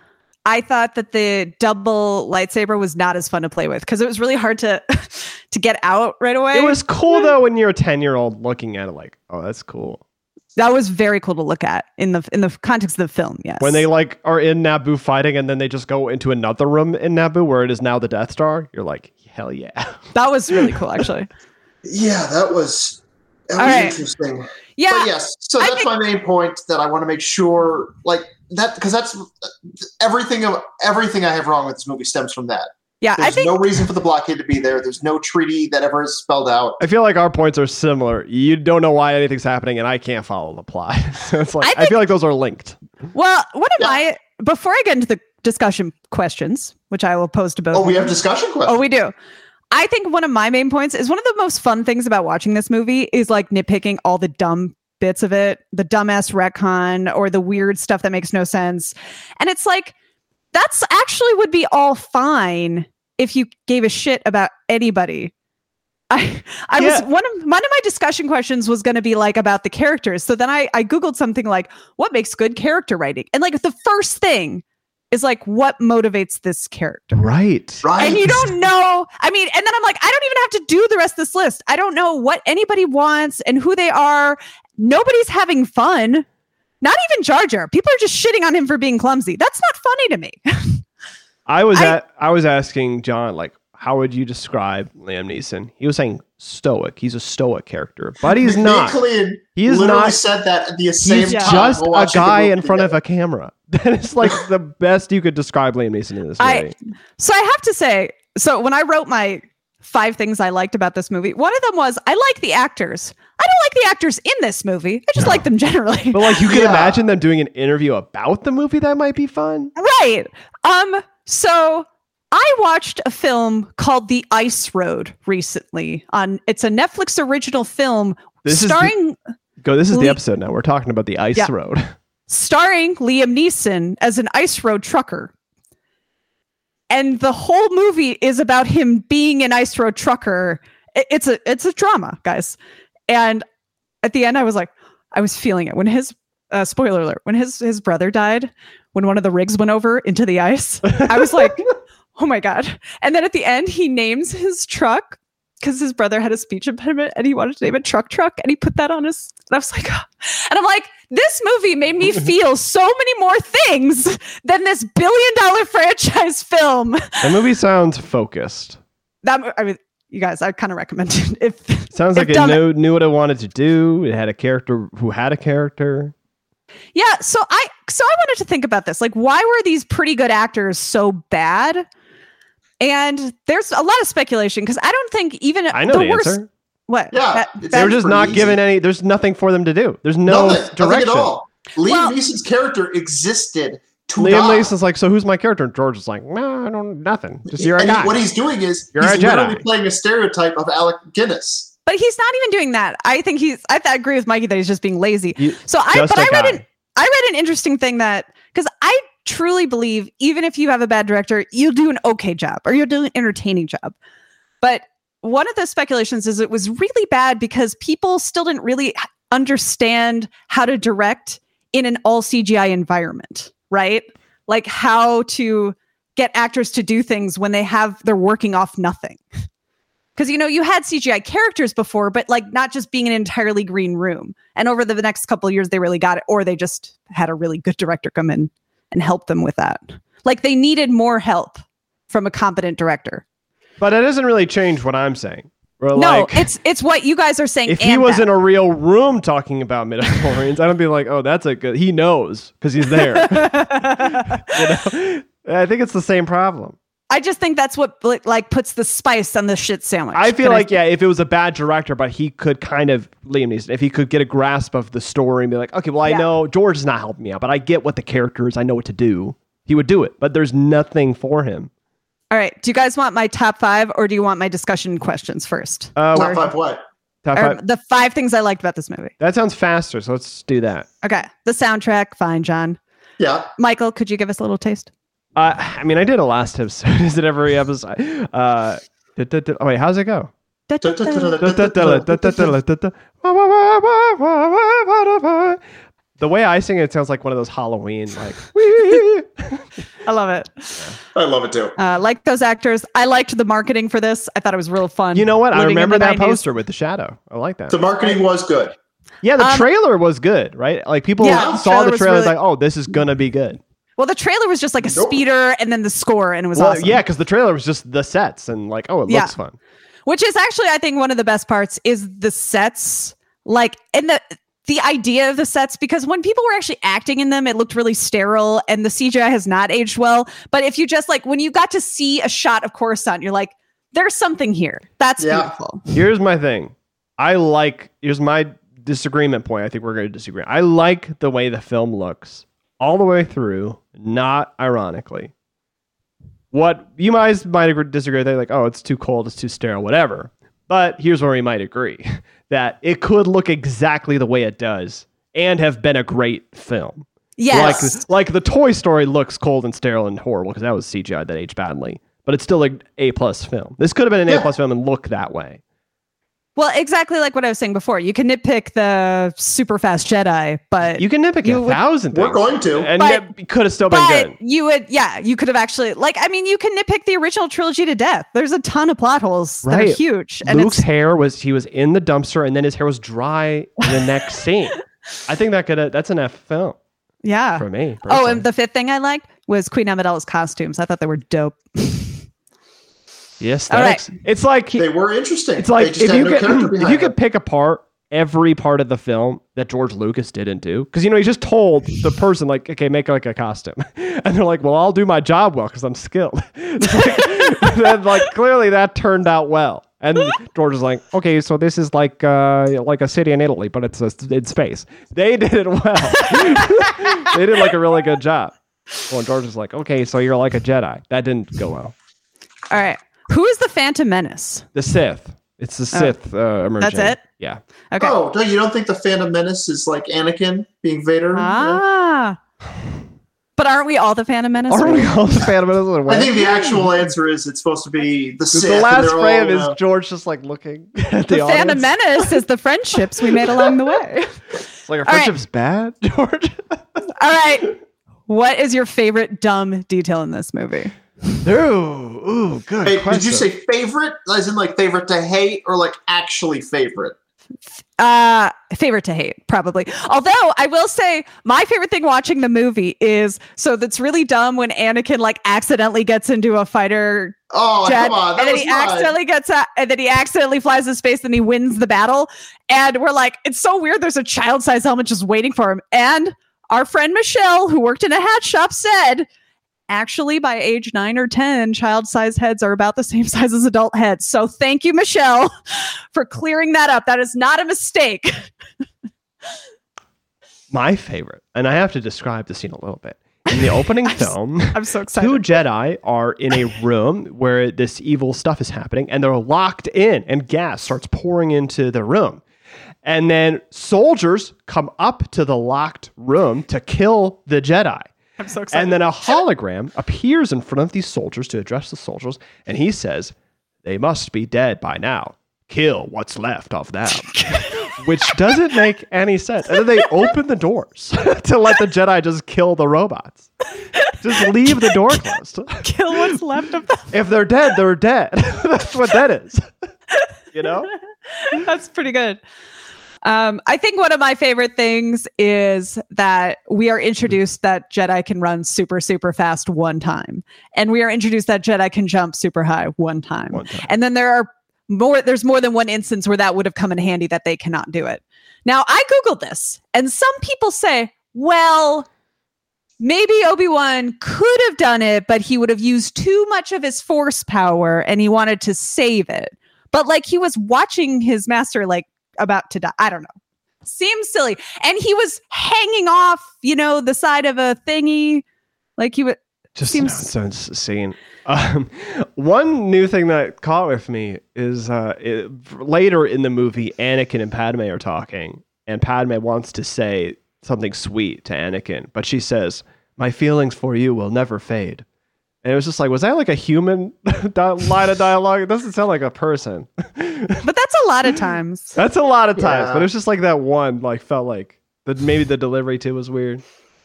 I thought that the double lightsaber was not as fun to play with because it was really hard to to get out right away. It was cool though when you're a ten-year-old looking at it like, oh, that's cool. That was very cool to look at in the in the context of the film. Yes. When they like are in Naboo fighting and then they just go into another room in Naboo where it is now the Death Star, you're like, hell yeah. That was really cool, actually. Yeah, that was that All was right. interesting. Yeah. But yes, so I that's think- my main point that I want to make sure, like that, because that's everything of everything I have wrong with this movie stems from that. Yeah, There's I think no reason for the blockade to be there. There's no treaty that ever is spelled out. I feel like our points are similar. You don't know why anything's happening, and I can't follow the plot. So it's like I I, think- feel like those are linked. Well, one of Yeah. my before I get into the discussion questions, which I will pose to both. Oh, of we you. have discussion questions. Oh, we do. I think one of my main points is one of the most fun things about watching this movie is like nitpicking all the dumb bits of it, the dumbass retcon or the weird stuff that makes no sense. And it's like, that's actually would be all fine if you gave a shit about anybody. I I Yeah. was one of one of my discussion questions was going to be like about the characters. So then I I googled something like what makes good character writing, and like the first thing is like what motivates this character. Right. Right. And you don't know. I mean, and then I'm like, I don't even have to do the rest of this list. I don't know what anybody wants and who they are. Nobody's having fun. Not even Jar Jar. People are just shitting on him for being clumsy. That's not funny to me. I was I- at I was asking John, like, how would you describe Liam Neeson? He was saying stoic. He's a stoic character, but he's McNeil not. Clean He is literally not. said that at the same He's time. just while a watching the guy movie in front of together. a camera. That is like the best you could describe Liam Neeson in this I- movie. So I have to say, so when I wrote my five things I liked about this movie, one of them was I like the actors. I don't like the actors in this movie. I just like them generally. But like, you can Yeah. imagine them doing an interview about the movie. That might be fun. Right. Um, so I watched a film called The Ice Road recently. On it's a Netflix original film This is the- starring Go. This is the Lee- episode now. We're talking about the ice Yeah. road. starring Liam Neeson as an ice road trucker. And the whole movie is about him being an ice road trucker. It- It's a it's a drama, guys. And at the end I was like I was feeling it when his uh, spoiler alert, when his his brother died, when one of the rigs went over into the ice. I was like, "Oh my god." And then at the end he names his truck because his brother had a speech impediment and he wanted to name it Truck Truck, and he put that on his. And I was like, and I'm like, this movie made me feel so many more things than this billion dollar franchise film. The movie sounds focused. That I mean, you guys, I kind of recommend it. If Sounds if like it dumb- knew knew what it wanted to do. It had a character who had a character. yeah, so I so I wanted to think about this. Like, why were these pretty good actors so bad? And there's a lot of speculation because I don't think even I know the, the worst. answer. What? Yeah, That- it's- They were that- just pretty not easy. given any. There's nothing for them to do. There's no nothing, nothing direction. at all. Liam Well- Neeson's character existed to Liam die. Neeson's like, so who's my character? And George is like, no, I don't, nothing. Just you're a and he- guy. what he's doing is You're he's a Jedi. literally playing a stereotype of Alec Guinness. But he's not even doing that. I think he's. I, th- I agree with Mikey that he's just being lazy. You- So I, just but a I read guy. an, I read an interesting thing that because I truly believe even if you have a bad director, you'll do an okay job or you'll do an entertaining job. But one of the speculations is it was really bad because people still didn't really h- understand how to direct in an all C G I environment, right? Like how to get actors to do things when they have they're working off nothing. Because, you know, you had C G I characters before, but like not just being an entirely green room. And over the next couple of years, they really got it. Or they just had a really good director come in and help them with that. Like they needed more help from a competent director. But it doesn't really change what I'm saying. We're No, like, it's it's what you guys are saying. if he and was that. in a real room talking about midichlorians, I'd be like, oh, that's a good. He knows because he's there. You know? I think it's the same problem. I just think that's what like puts the spice on the shit sandwich. I feel Can like, yeah, if it was a bad director, but he could kind of, Liam Neeson, if he could get a grasp of the story and be like, okay, well, I Yeah. know George is not helping me out, but I get what the character is. I know what to do. He would do it, but there's nothing for him. All right. Do you guys want my top five or do you want my discussion questions first? Uh, Top five what? top Or five. the five things I liked about this movie. That sounds faster, so let's do that. Okay. The soundtrack, fine, John. Yeah. Michael, could you give us a little taste? Uh, I mean, I did a last episode. Is it every episode? Uh, du- du- du- oh, wait, how's it go? Da, da, da. Du- du- du- du- du- du- du- du- du- The way I sing it, it sounds like one of those Halloween, like, I love it. I love it too. Uh, like those actors. I liked the marketing for this. I thought it was real fun. you know what? I living in remember the that nineties. poster with the shadow. I like that. The marketing was good. Yeah, the Um, trailer was good, right? Like people Yeah, the saw trailer the was trailer, really- like, oh, this is gonna be good. Well, the trailer was just like a Nope. speeder and then the score, and it was Well, awesome. yeah, because the trailer was just the sets and like, oh, it Yeah. looks fun. Which is actually, I think, one of the best parts is the sets, like, and the the idea of the sets, because when people were actually acting in them, it looked really sterile, and the C G I has not aged well. But if you just like when you got to see a shot of Coruscant, you're like, there's something here. That's Yeah. beautiful. Here's my thing. I like. Here's my disagreement point. I think we're going to disagree. I like the way the film looks all the way through, not ironically. What you guys might agree, disagree with, like, oh, it's too cold, it's too sterile, whatever. But here's where we might agree that it could look exactly the way it does and have been a great film. Yes. Like, like the Toy Story looks cold and sterile and horrible because that was C G I that aged badly. But it's still an A plus film. This could have been an Yeah. A plus film and look that way. Well, exactly like what I was saying before. You can nitpick the super fast Jedi, but You can nitpick You a would- things. We're going to. and But- it could have still been but good. you would, yeah, you could have actually, like, I mean, you can nitpick the original trilogy to death. There's a ton of plot holes that are Right. huge, and Luke's it's hair was he was in the dumpster and then his hair was dry in the next scene. I think that could that's an F film yeah. for me. Oh, personally. and the fifth thing I liked was Queen Amidala's costumes. I thought they were dope. the aesthetics. It's like They were interesting. it's they like just if had you no could character if behind you could them. pick apart every part of the film that George Lucas didn't do, because you know he just told the person like, okay, make like a costume, and they're like, well, I'll do my job well because I'm skilled. It's like, then, like clearly that turned out well, and George is like, okay, so this is like uh, like a city in Italy, but it's a, in space. They did it well. They did like a really good job. Well, and George is like, okay, so you're like a Jedi. That didn't go well. All right. Who is the Phantom Menace? The Sith. It's the Sith uh, emerging. That's it? Yeah. Okay. Oh, no, you don't think the Phantom Menace is like Anakin being Vader? Ah. But aren't we all the Phantom Menace? Are we all the Phantom Menace in a way? I think the actual answer is it's supposed to be the Sith. the and last they're frame all, is uh, George just like looking at the, The Phantom audience. Menace is the friendships we made along the way. It's like our All right. friendship's bad, George. All right. What is your favorite dumb detail in this movie? ooh, ooh, good Hey, question. did you say favorite, as in like favorite to hate, or like actually favorite? Uh, favorite to hate, probably. Although I will say my favorite thing watching the movie is so that's really dumb when Anakin like accidentally gets into a fighter Oh, jet, come on, that and then was he mine. accidentally gets out, and then he accidentally flies in space, and he wins the battle. And we're like, it's so weird. There's a child-sized helmet just waiting for him. And our friend Michelle, who worked in a hat shop, said, actually, by age nine or ten, child-sized heads are about the same size as adult heads. So thank you, Michelle, for clearing that up. That is not a mistake. My favorite, and I have to describe the scene a little bit. In the opening film, I'm so excited. two Jedi are in a room where this evil stuff is happening, and they're locked in, and gas starts pouring into the room. And then soldiers come up to the locked room to kill the Jedi. I'm so excited. And then a hologram appears in front of these soldiers to address the soldiers, and he says, they must be dead by now. Kill what's left of them. Which doesn't make any sense. And then they open the doors to let the Jedi just kill the robots. Just leave the door closed. Kill what's left of them. If they're dead, they're dead. That's what that is. You know? That's pretty good. Um, I think one of my favorite things is that we are introduced that Jedi can run super, super fast one time. And we are introduced that Jedi can jump super high one time. One time. And then there are more, there's more than one instance where that would have come in handy that they cannot do it. Now, I Googled this, and some people say, well, maybe Obi-Wan could have done it, but he would have used too much of his force power and he wanted to save it. But like he was watching his master like about to die. I don't know. Seems silly. And he was hanging off, you know, the side of a thingy. Like he would Just Seems- sounds insane. Um, one new thing that caught with me is uh, it, later in the movie, Anakin and Padme are talking, and Padme wants to say something sweet to Anakin, but she says, "My feelings for you will never fade." And it was just like, was that like a human di- line of dialogue? It doesn't sound like a person. but that's a lot of times. That's a lot of times, Yeah. but it's just like that one, like felt like But maybe the delivery too was weird.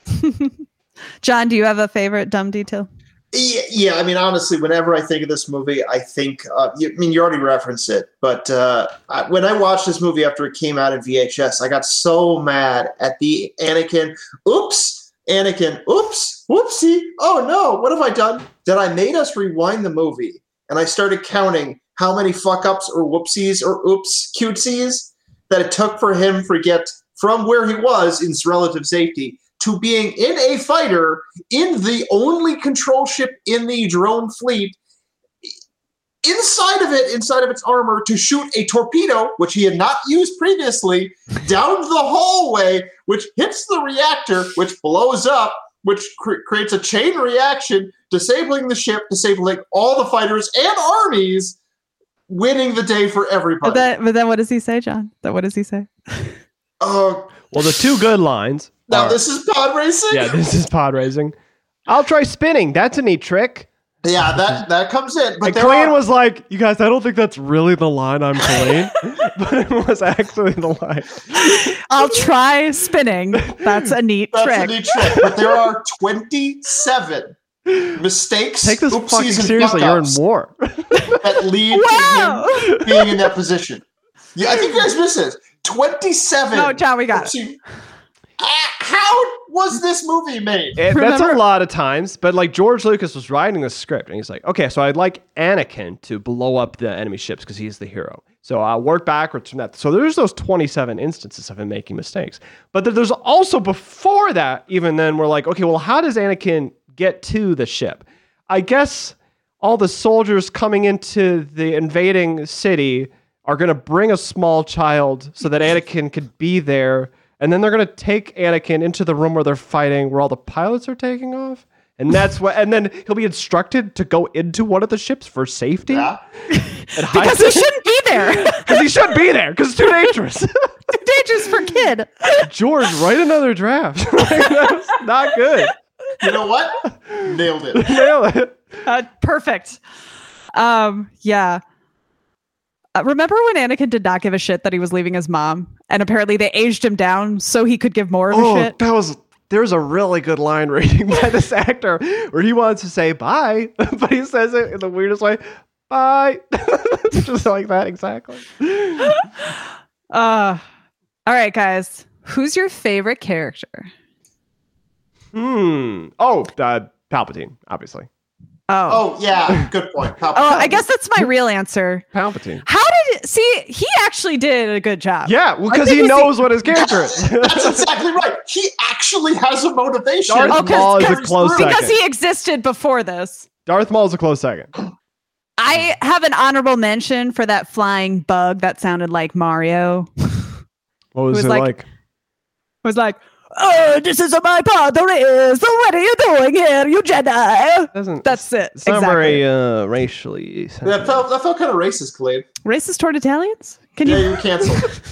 John, do you have a favorite dumb detail? Yeah, yeah, I mean, honestly, whenever I think of this movie, I think, uh, you, I mean, you already referenced it, but uh, I, when I watched this movie after it came out in V H S, I got so mad at the Anakin, oops, Anakin, oops, whoopsie, oh no, what have I done? That I made us rewind the movie, and I started counting how many fuck-ups or whoopsies or oops cutesies that it took for him to get from where he was in relative safety to being in a fighter in the only control ship in the drone fleet, inside of it, inside of its armor, to shoot a torpedo, which he had not used previously, down the hallway, which hits the reactor, which blows up, which cr- creates a chain reaction, disabling the ship, disabling all the fighters and armies, winning the day for everybody. But then, but then what does he say, John? Then what does he say? Uh, Well, the two good lines. now, are- this is pod racing? Yeah, this is pod racing. I'll try spinning. That's a neat trick. Yeah, that, that comes in. But And there Clayton are- was like, you guys, I don't think that's really the line I'm playing. But it was actually the line. I'll try spinning. That's a neat That's trick. a neat trick. But there are twenty-seven mistakes, Take this oopsies, fucking and seriously. You're in fuck-ups war. that lead Wow. to him being in that position. Yeah, I think you guys missed this. twenty-seven. No, John, we got it. oopsie- Ah, how was this movie made? It- that's a Remember- lot of times, but like George Lucas was writing the script and he's like, okay, so I'd like Anakin to blow up the enemy ships because he's the hero. So I'll work backwards from that. So there's those twenty-seven instances of him making mistakes. But then there's also before that, even then, we're like, okay, well, how does Anakin get to the ship? I guess all the soldiers coming into the invading city are going to bring a small child so that Anakin could be there. And then they're going to take Anakin into the room where they're fighting, where all the pilots are taking off. And that's what, and then he'll be instructed to go into one of the ships for safety. Yeah. And hide Because he shouldn't be there. Because he should be there, because it's too dangerous. Dangerous for kid. George, write another draft. Like, that's not good. You know what? Nailed it. Nail it. Uh, perfect. Um, yeah. Uh, remember when Anakin did not give a shit that he was leaving his mom, and apparently they aged him down so he could give more of a Oh, shit? that was. There's a really good line reading by this actor where he wants to say bye, but he says it in the weirdest way. Bye. Just like that, exactly. Uh, all right, guys. Who's your favorite character? Hmm. Oh, uh, Palpatine, obviously. Oh. Oh, yeah. Good point. Oh, I guess that's my real answer. Palpatine. How did it, see? He actually did a good job. Yeah, well, I because think he he's the- knows what his character is. That's exactly right. He actually has a motivation. Darth Oh, 'cause- Maul is a 'cause- close because second. he existed before this. Darth Maul is a close second. I have an honorable mention for that flying bug that sounded like Mario. What was, was it like- like? Was like, oh, this is my father is. So what are you doing here, you Jedi? Doesn't, That's it. It's not Exactly. very uh, racially. That felt, that felt kind of racist, Khalid. Racist toward Italians? Can Yeah, you? you're canceled.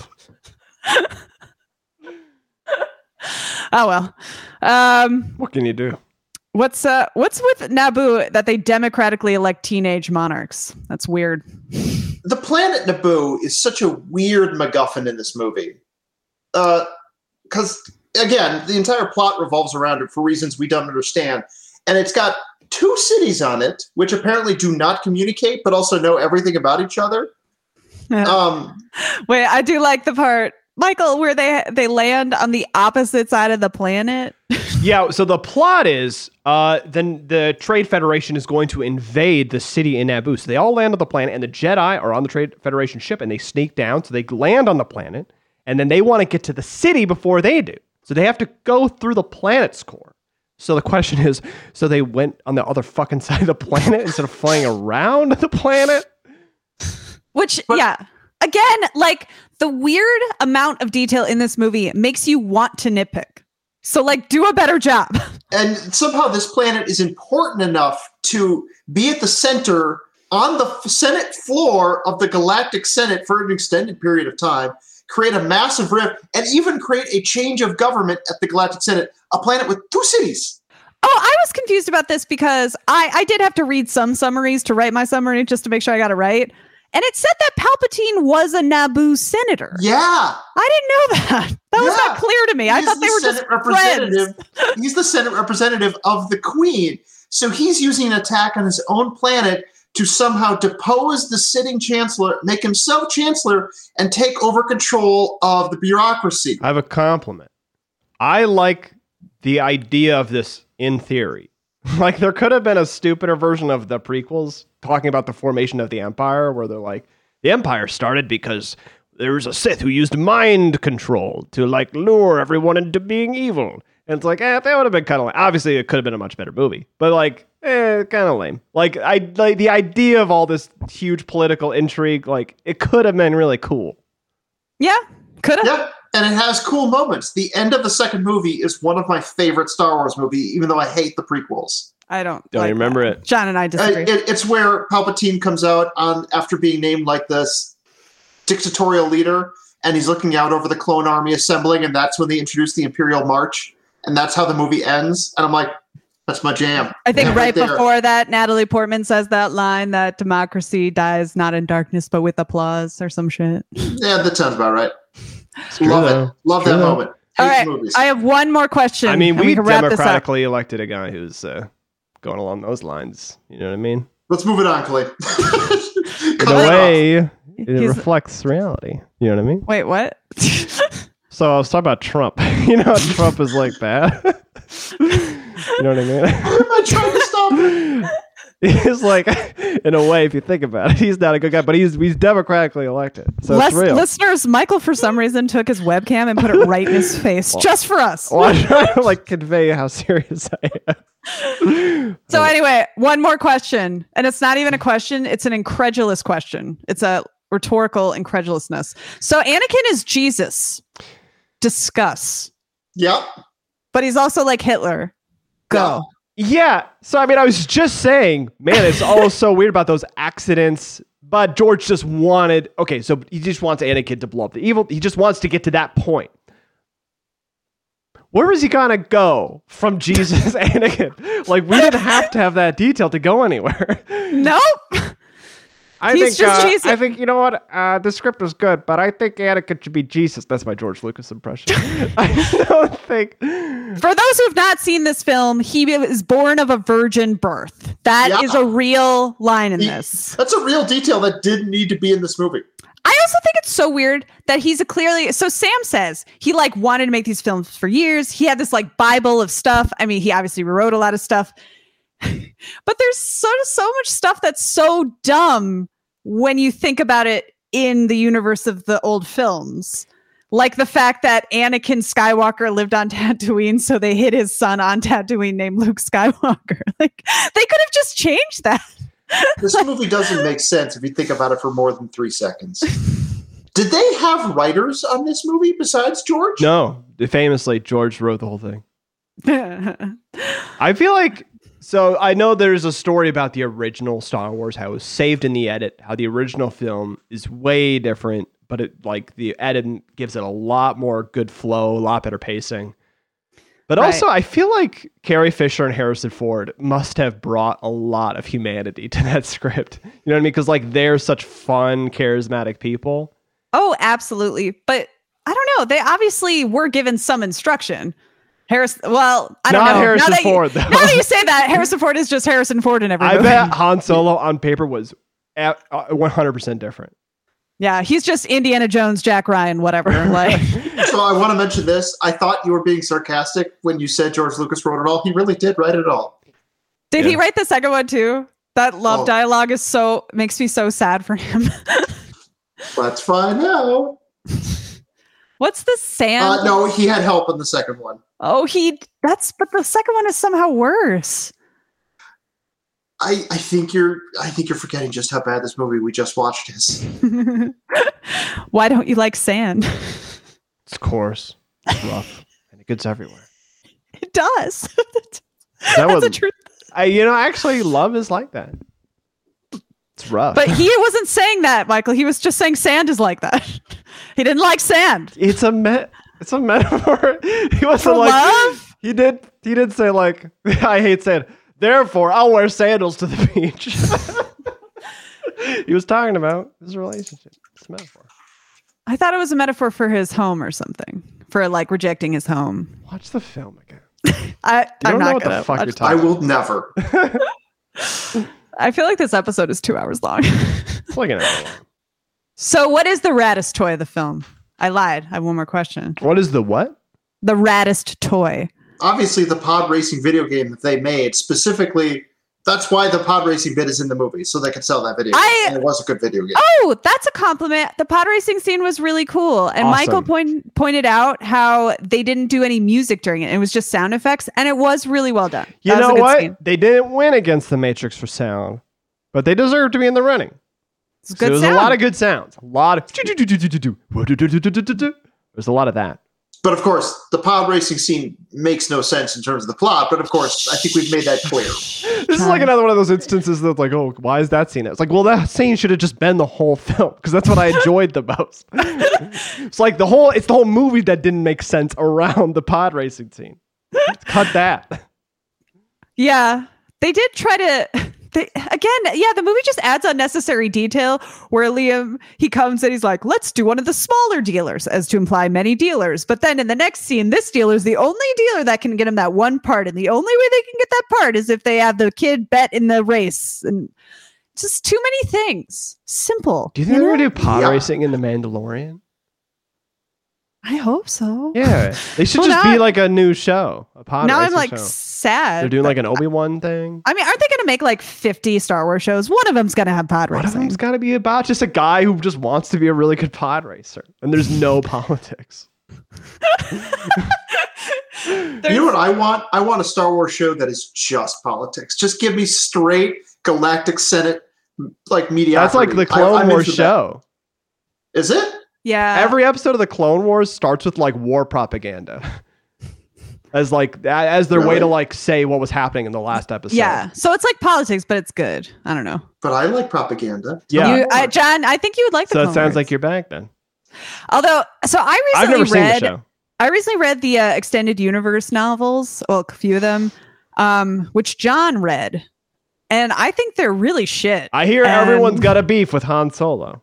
Oh well. Um, What can you do? what's uh, what's with Naboo that they democratically elect teenage monarchs? That's weird. The planet Naboo is such a weird MacGuffin in this movie. Because, again, the entire plot revolves around it for reasons we don't understand. And it's got two cities on it, which apparently do not communicate, but also know everything about each other. Um, Wait, I do like the part, Michael, where they they land on the opposite side of the planet. Yeah, so the plot is uh, then the Trade Federation is going to invade the city in Naboo. So they all land on the planet, and the Jedi are on the Trade Federation ship, and they sneak down. So they land on the planet, and then they want to get to the city before they do. So they have to go through the planet's core. So the question is, so they went on the other fucking side of the planet instead of flying around the planet? Which, But- yeah, again, like the weird amount of detail in this movie makes you want to nitpick. So, like, do a better job. and somehow this planet is important enough to be at the center on the f- Senate floor of the Galactic Senate for an extended period of time, create a massive rift, and even create a change of government at the Galactic Senate, a planet with two cities. Oh, I was confused about this because I, I did have to read some summaries to write my summary just to make sure I got it right. And it said that Palpatine was a Naboo senator. Yeah. I didn't know that. That was Yeah. not clear to me. I He's thought they the were Senate just representative. friends. He's the Senate representative of the Queen. So he's using an attack on his own planet to somehow depose the sitting chancellor, make himself chancellor, and take over control of the bureaucracy. I have a compliment. I like the idea of this in theory. Like, there could have been a stupider version of the prequels talking about the formation of the Empire, where they're like, the Empire started because there was a Sith who used mind control to, like, lure everyone into being evil. And it's like, eh, that would have been kind of lame. Obviously, it could have been a much better movie, but, like, eh, kind of lame. Like, I like the idea of all this huge political intrigue, like, it could have been really cool. Yeah, could have. Yeah, and it has cool moments. The end of the second movie is one of my favorite Star Wars movies, even though I hate the prequels. I don't. Don't like remember that. it. John and I Uh, disagree. it, it's where Palpatine comes out on after being named like this dictatorial leader, and he's looking out over the clone army assembling, and that's when they introduce the Imperial March, and that's how the movie ends. And I'm like, that's my jam. I think Yeah, right there. before that, Natalie Portman says that line that democracy dies not in darkness but with applause or some shit. Yeah, that sounds about right. true, Love though. it. Love True, that though. moment. Hate All right, movies. I have one more question. I mean, and we, can wrap this up. democratically elected a guy who's uh, going along those lines. You know what I mean? Let's move it on, Clay. In Cut a it off. way, it He's- reflects reality. You know what I mean? Wait, what? So I was talking about Trump. You know, Trump is like bad. You know what I mean? Why am I trying to stop it? He's like, in a way, if you think about it, he's not a good guy, but he's he's democratically elected. So Less, it's real. listeners, Michael for some reason took his webcam and put it right in his face, just for us. Well, I'm trying to like convey how serious I am. So anyway, one more question, and it's not even a question; it's an incredulous question. It's a rhetorical incredulousness. So Anakin is Jesus. Discuss, Yep. but he's also like Hitler. Go. Yeah. So I mean, I was just saying, man, it's all so weird about those accidents. But George just wanted. Okay, so he just wants Anakin to blow up the evil. He just wants to get to that point. Where is he gonna go from Jesus, Anakin? Like, we didn't have to have that detail to go anywhere. Nope. I He's think. just uh, Jesus. I think you know what. Uh, the script was good, but I think Anakin should be Jesus. That's my George Lucas impression. I don't think. For those who've not seen this film, he is born of a virgin birth. That Yeah. is a real line in He- this. That's a real detail that didn't need to be in this movie. I also think it's so weird that he's a clearly so Sam says he like wanted to make these films for years. He had this like Bible of stuff. I mean, he obviously wrote a lot of stuff. But there's sort of so much stuff that's so dumb when you think about it in the universe of the old films. Like the fact that Anakin Skywalker lived on Tatooine, so they hid his son on Tatooine named Luke Skywalker. Like they could have just changed that. This movie doesn't make sense if you think about it for more than three seconds. Did they have writers on this movie besides George? No, famously, George wrote the whole thing. I feel like so I know there's a story about the original Star Wars, how it was saved in the edit, how the original film is way different, but it like the edit gives it a lot more good flow, a lot better pacing. But Right. also, I feel like Carrie Fisher and Harrison Ford must have brought a lot of humanity to that script. You know what I mean? Because like they're such fun, charismatic people. Oh, absolutely. But I don't know. They obviously were given some instruction. Harris, well, I don't Not know. Harrison now that you, Ford, though. Now that you say that, Harrison Ford is just Harrison Ford in every I movie. bet Han Solo on paper was at, uh, one hundred percent different. Yeah, he's just Indiana Jones, Jack Ryan, whatever. Like, So I want to mention this. I thought you were being sarcastic when you said George Lucas wrote it all. He really did write it all. did he Yeah. write the second one too? That love Oh. dialogue is so makes me so sad for him. Let's find out. What's the sand? Uh, no, he had help in the second one. Oh, he that's but the second one is somehow worse. I, I think you're I think you're forgetting just how bad this movie we just watched is. Why don't you like sand? It's coarse, it's rough, and it gets everywhere. It does. That That's was, a truth. I, you know, actually, love is like that. It's rough, But he wasn't saying that, Michael. He was just saying sand is like that. He didn't like sand. it's a me- it's a metaphor. He wasn't For like love? he did. He did say like, I hate sand. Therefore, I'll wear sandals to the beach. he was talking about his relationship. It's a metaphor. I thought it was a metaphor for his home or something, for like rejecting his home. Watch the film again. I, You I'm don't know not what the gonna. fuck watch- you're I talking will never. I feel like this episode is two hours long. It's like an hour long. So, what is the raddest toy of the film? I lied. I have one more question. What is the what? The raddest toy. Obviously, the pod racing video game that they made, specifically, that's why the pod racing bit is in the movie, so they could sell that video game. I- And it was a good video game. Oh, that's a compliment. The pod racing scene was really cool. And Awesome. Michael point, pointed out how they didn't do any music during it. It was just sound effects, and it was really well done. You That was a know good what? scene. They didn't win against the Matrix for sound, but they deserve to be in the running. It's So good there's sound. a lot of good sounds. A lot of. There's a lot of that. But of course, the pod racing scene makes no sense in terms of the plot. But of course, I think we've made that clear. This is like another one of those instances that's like, oh, why is that scene? It's like, well, that scene should have just been the whole film because that's what I enjoyed the most. It's like the whole, it's the whole movie that didn't make sense around the pod racing scene. Cut that. Yeah, they did try to. They, again, yeah, the movie just adds unnecessary detail where Liam, he comes and he's like, let's do one of the smaller dealers, as to imply many dealers. But then in the next scene, this dealer is the only dealer that can get him that one part. And the only way they can get that part is if they have the kid bet in the race. And just too many things. Simple. Do you think you they're know? going to do pod Yeah. racing in The Mandalorian? I hope so. Yeah. They should Well, just now- be like a new show. A pod Now I'm racing like show. sad. They're doing like an Obi-Wan thing. I mean, aren't they going to make like fifty Star Wars shows? One of them's going to have pod One of racing. them's got to be about just a guy who just wants to be a really good pod racer. And there's no politics. You know what I want? I want a Star Wars show that is just politics. Just give me straight Galactic Senate like mediocrity. That's like the I- Clone I'm Wars into that. show. Is it? Yeah. Every episode of the Clone Wars starts with like war propaganda. As like as their way Really? to like say what was happening in the last episode. Yeah. So it's like politics, but it's good. I don't know. But I like propaganda. Yeah. You, I, John, I think you would like the So it Clone sounds Wars. like you're back then. Although, so I I've recently never seen read, the show. I recently read the uh, extended universe novels, well, a few of them, um, which John read, and I think they're really shit. I hear And- everyone's got a beef with Han Solo.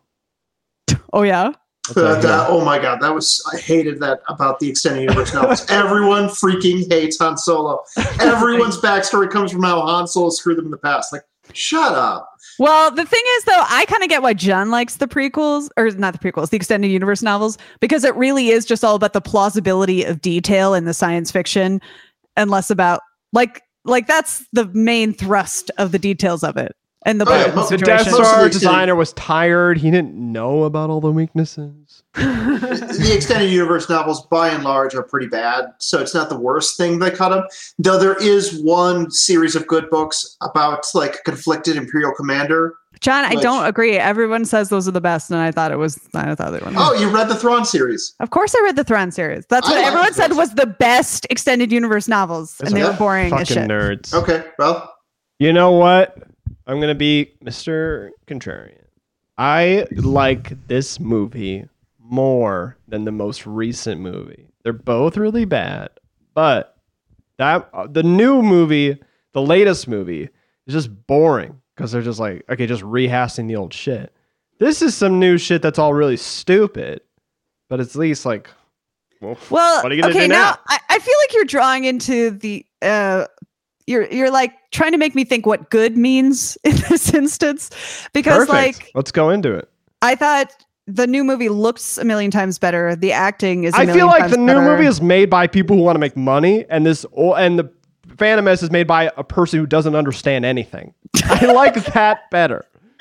Oh yeah. That's what I Uh, hear. that- oh my god, that was I hated that about the extended universe novels. Everyone freaking hates Han Solo. Everyone's backstory comes from how Han Solo screwed them in the past. Like, shut up. Well, the thing is, though, I kind of get why John likes the prequels, or not the prequels, the extended universe novels, because it really is just all about the plausibility of detail in the science fiction, and less about like like that's the main thrust of the details of it and the Oh, yeah, Bible mo- The situation. Death Most of Star the extended- designer was tired. He didn't know about all the weaknesses. The extended universe novels, by and large, are pretty bad. So it's not the worst thing they cut them. Though there is one series of good books about like a conflicted Imperial commander. John, I Which- don't agree. Everyone says those are the best, and I thought it was. I thought they were. Oh, you read the Thrawn series. Of course, I read the Thrawn series. That's I what like everyone the said Thrawn was the best extended universe novels, and they Yeah. were boring as Fucking shit. nerds. Okay, well, You know what? I'm gonna be Mister Contrarian. I like this movie more than the most recent movie. They're both really bad, but that uh, the new movie, the latest movie, is just boring because they're just like, okay, just rehashing the old shit. This is some new shit that's all really stupid, but it's at least like, well, Well, what are you gonna okay, do now now? I, I feel like you're drawing into the uh you're you're like trying to make me think what good means in this instance. Because Perfect. like Let's go into it. I thought the new movie looks a million times better. The acting is a I million feel like times the new better. movie is made by people who want to make money, and this o- and the Phantom Menace is made by a person who doesn't understand anything. I like that better.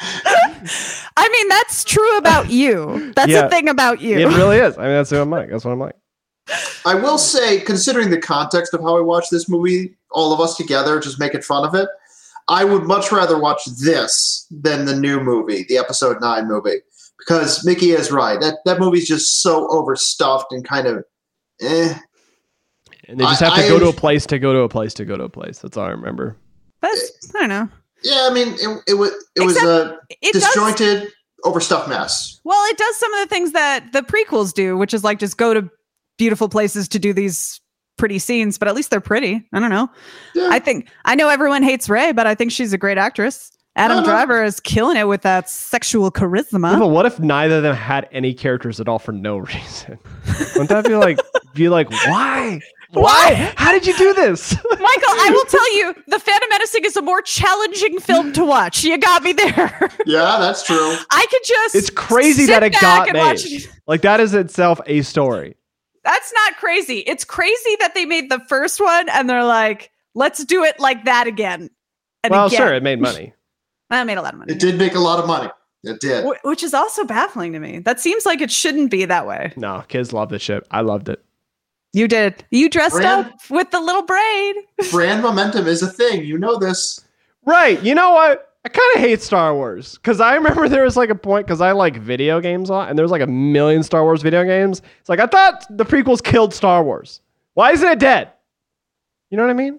I mean, that's true about you. That's Yeah. the thing about you. It really is. I mean, that's what I'm like. That's what I'm like. I will say, considering the context of how I watched this movie, all of us together just making fun of it, I would much rather watch this than the new movie, the episode nine movie. Because Mickey is right. That that movie's just so overstuffed and kind of eh. And they just I- have to I- go to a place to go to a place to go to a place. That's all I remember. That's, I don't know. Yeah, I mean it, it was it was Except a It does disjointed, overstuffed mess. Well, it does some of the things that the prequels do, which is like just go to beautiful places to do these pretty scenes, but at least they're pretty. I don't know. Yeah. I think I know everyone hates Rey, but I think she's a great actress. Adam No, no. Driver is killing it with that sexual charisma. Yeah, but what if neither of them had any characters at all for no reason? Wouldn't that be like, be like, why? Why? How did you do this? Michael, I will tell you, The Phantom Menacing is a more challenging film to watch. You got me there. Yeah, that's true. I could just. It's crazy sit that it back got and made. watch it. Like that is itself a story. That's not crazy. It's crazy that they made the first one and they're like, let's do it like that again. And Well, again. sure, it made money. That made a lot of money. It did make a lot of money. It did. Wh- Which is also baffling to me. That seems like it shouldn't be that way. No, kids love this shit. I loved it. You did. You dressed Brand- up with the little braid. Brand momentum is a thing. You know this. Right. You know what? I kind of hate Star Wars because I remember there was like a point because I like video games a lot and there's like a million Star Wars video games. It's like I thought the prequels killed Star Wars. Why isn't it dead? You know what I mean?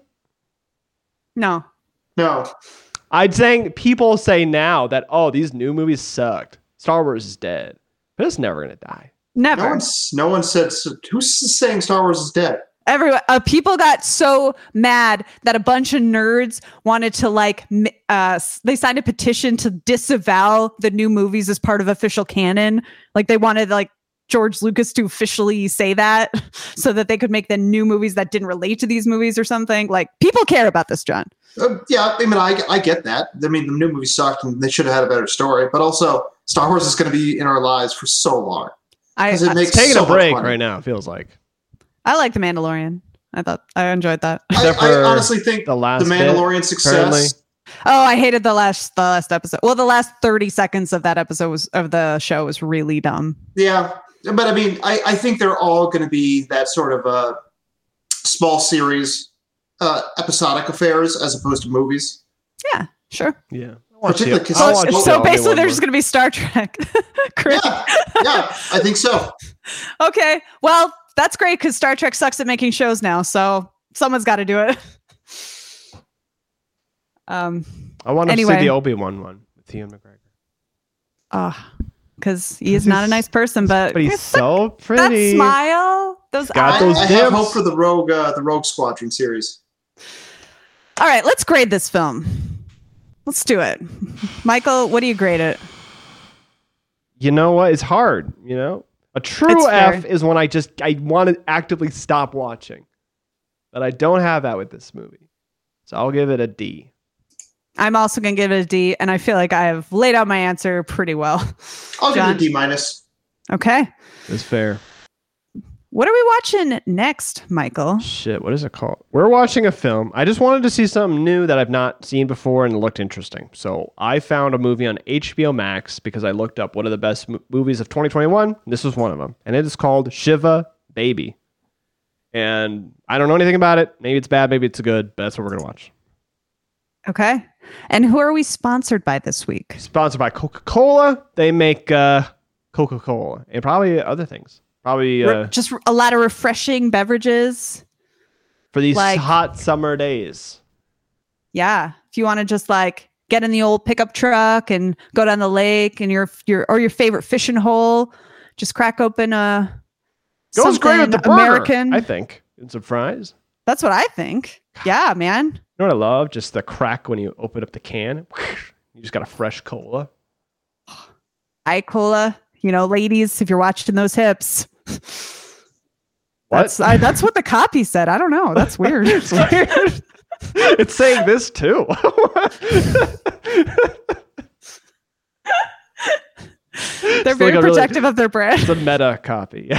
No. No. I'm saying people say now that, oh, these new movies sucked. Star Wars is dead. But it's never going to die. Never. No one's no one said who's saying Star Wars is dead. Everyone, uh, people got so mad that a bunch of nerds wanted to like, m- uh, s- they signed a petition to disavow the new movies as part of official canon. Like they wanted like George Lucas to officially say that so that they could make the new movies that didn't relate to these movies or something. Like people care about this, John. Uh, yeah, I mean, I, I get that. I mean, the new movie sucked and they should have had a better story. But also, Star Wars is going to be in our lives for so long. I, Because it I, makes Taking so a break much money. right now, it feels like. I like The Mandalorian. I thought I enjoyed that. I, Except I for honestly think the the, last bit, Mandalorian success. currently. Oh, I hated the last the last episode. Well, the last thirty seconds of that episode was of the show was really dumb. Yeah, but I mean, I, I think they're all going to be that sort of uh, small series, uh, episodic affairs as opposed to movies. Yeah, sure. Yeah. I'll watch Particularly the- 'cause I'll So- watch So, the so Obi-Wan basically, they're one. just going to be Star Trek. Great. Yeah, yeah, I think so. Okay. Well, that's great because Star Trek sucks at making shows now. So someone's got to do it. Um. I want to Anyway. see the Obi-Wan one with Ian McGregor. Ah, because he is not a nice person, but, But he's it's so that pretty. smile. Those Got eyes. those I, I have dips. hope for the Rogue, uh, the Rogue Squadron series. All right, let's grade this film. Let's do it. Michael, what do you grade it? You know what? It's hard, you know? A true It's fair. F is when I just I want to actively stop watching. But I don't have that with this movie. So I'll give it a D. I'm also going to give it a D, and I feel like I have laid out my answer pretty well. I'll John? give it a D minus. Okay. It's fair. What are we watching next, Michael? Shit, what is it called? We're watching a film. I just wanted to see something new that I've not seen before and it looked interesting. So I found a movie on H B O Max because I looked up what are the best m- movies of twenty twenty-one. This was one of them. And it is called Shiva Baby. And I don't know anything about it. Maybe it's bad, maybe it's good, but that's what we're going to watch. Okay. And who are we sponsored by this week? Sponsored by Coca-Cola. They make uh, Coca-Cola and probably other things. Probably Re- uh, Just a lot of refreshing beverages. for these like- hot summer days. Yeah. If you want to just like get in the old pickup truck and go down the lake and your your or your favorite fishing hole, just crack open a Goes great with the something burger, American. I think. And some fries. That's what I think. Yeah, man. You know what I love? Just the crack when you open up the can. You just got a fresh cola. I cola. You know, ladies, if you're watching those hips. What? That's I, that's what the copy said. I don't know. That's weird. It's weird. It's saying this too. They're very like a really- protective of their brand. It's a meta copy.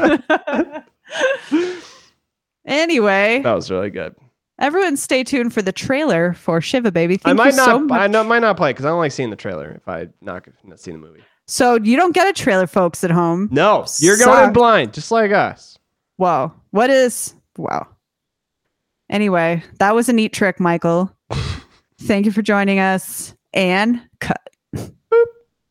Anyway, That was really good. everyone stay tuned for the trailer for Shiva Baby. Thank I might you not. so much. I not, might not play because I don't like seeing the trailer. If I not, not seen the movie. So you don't get a trailer, folks at home. No, you're going in Suck. blind, just like us. Whoa. What is wow. Anyway, that was a neat trick, Michael. Thank you for joining us. And cut.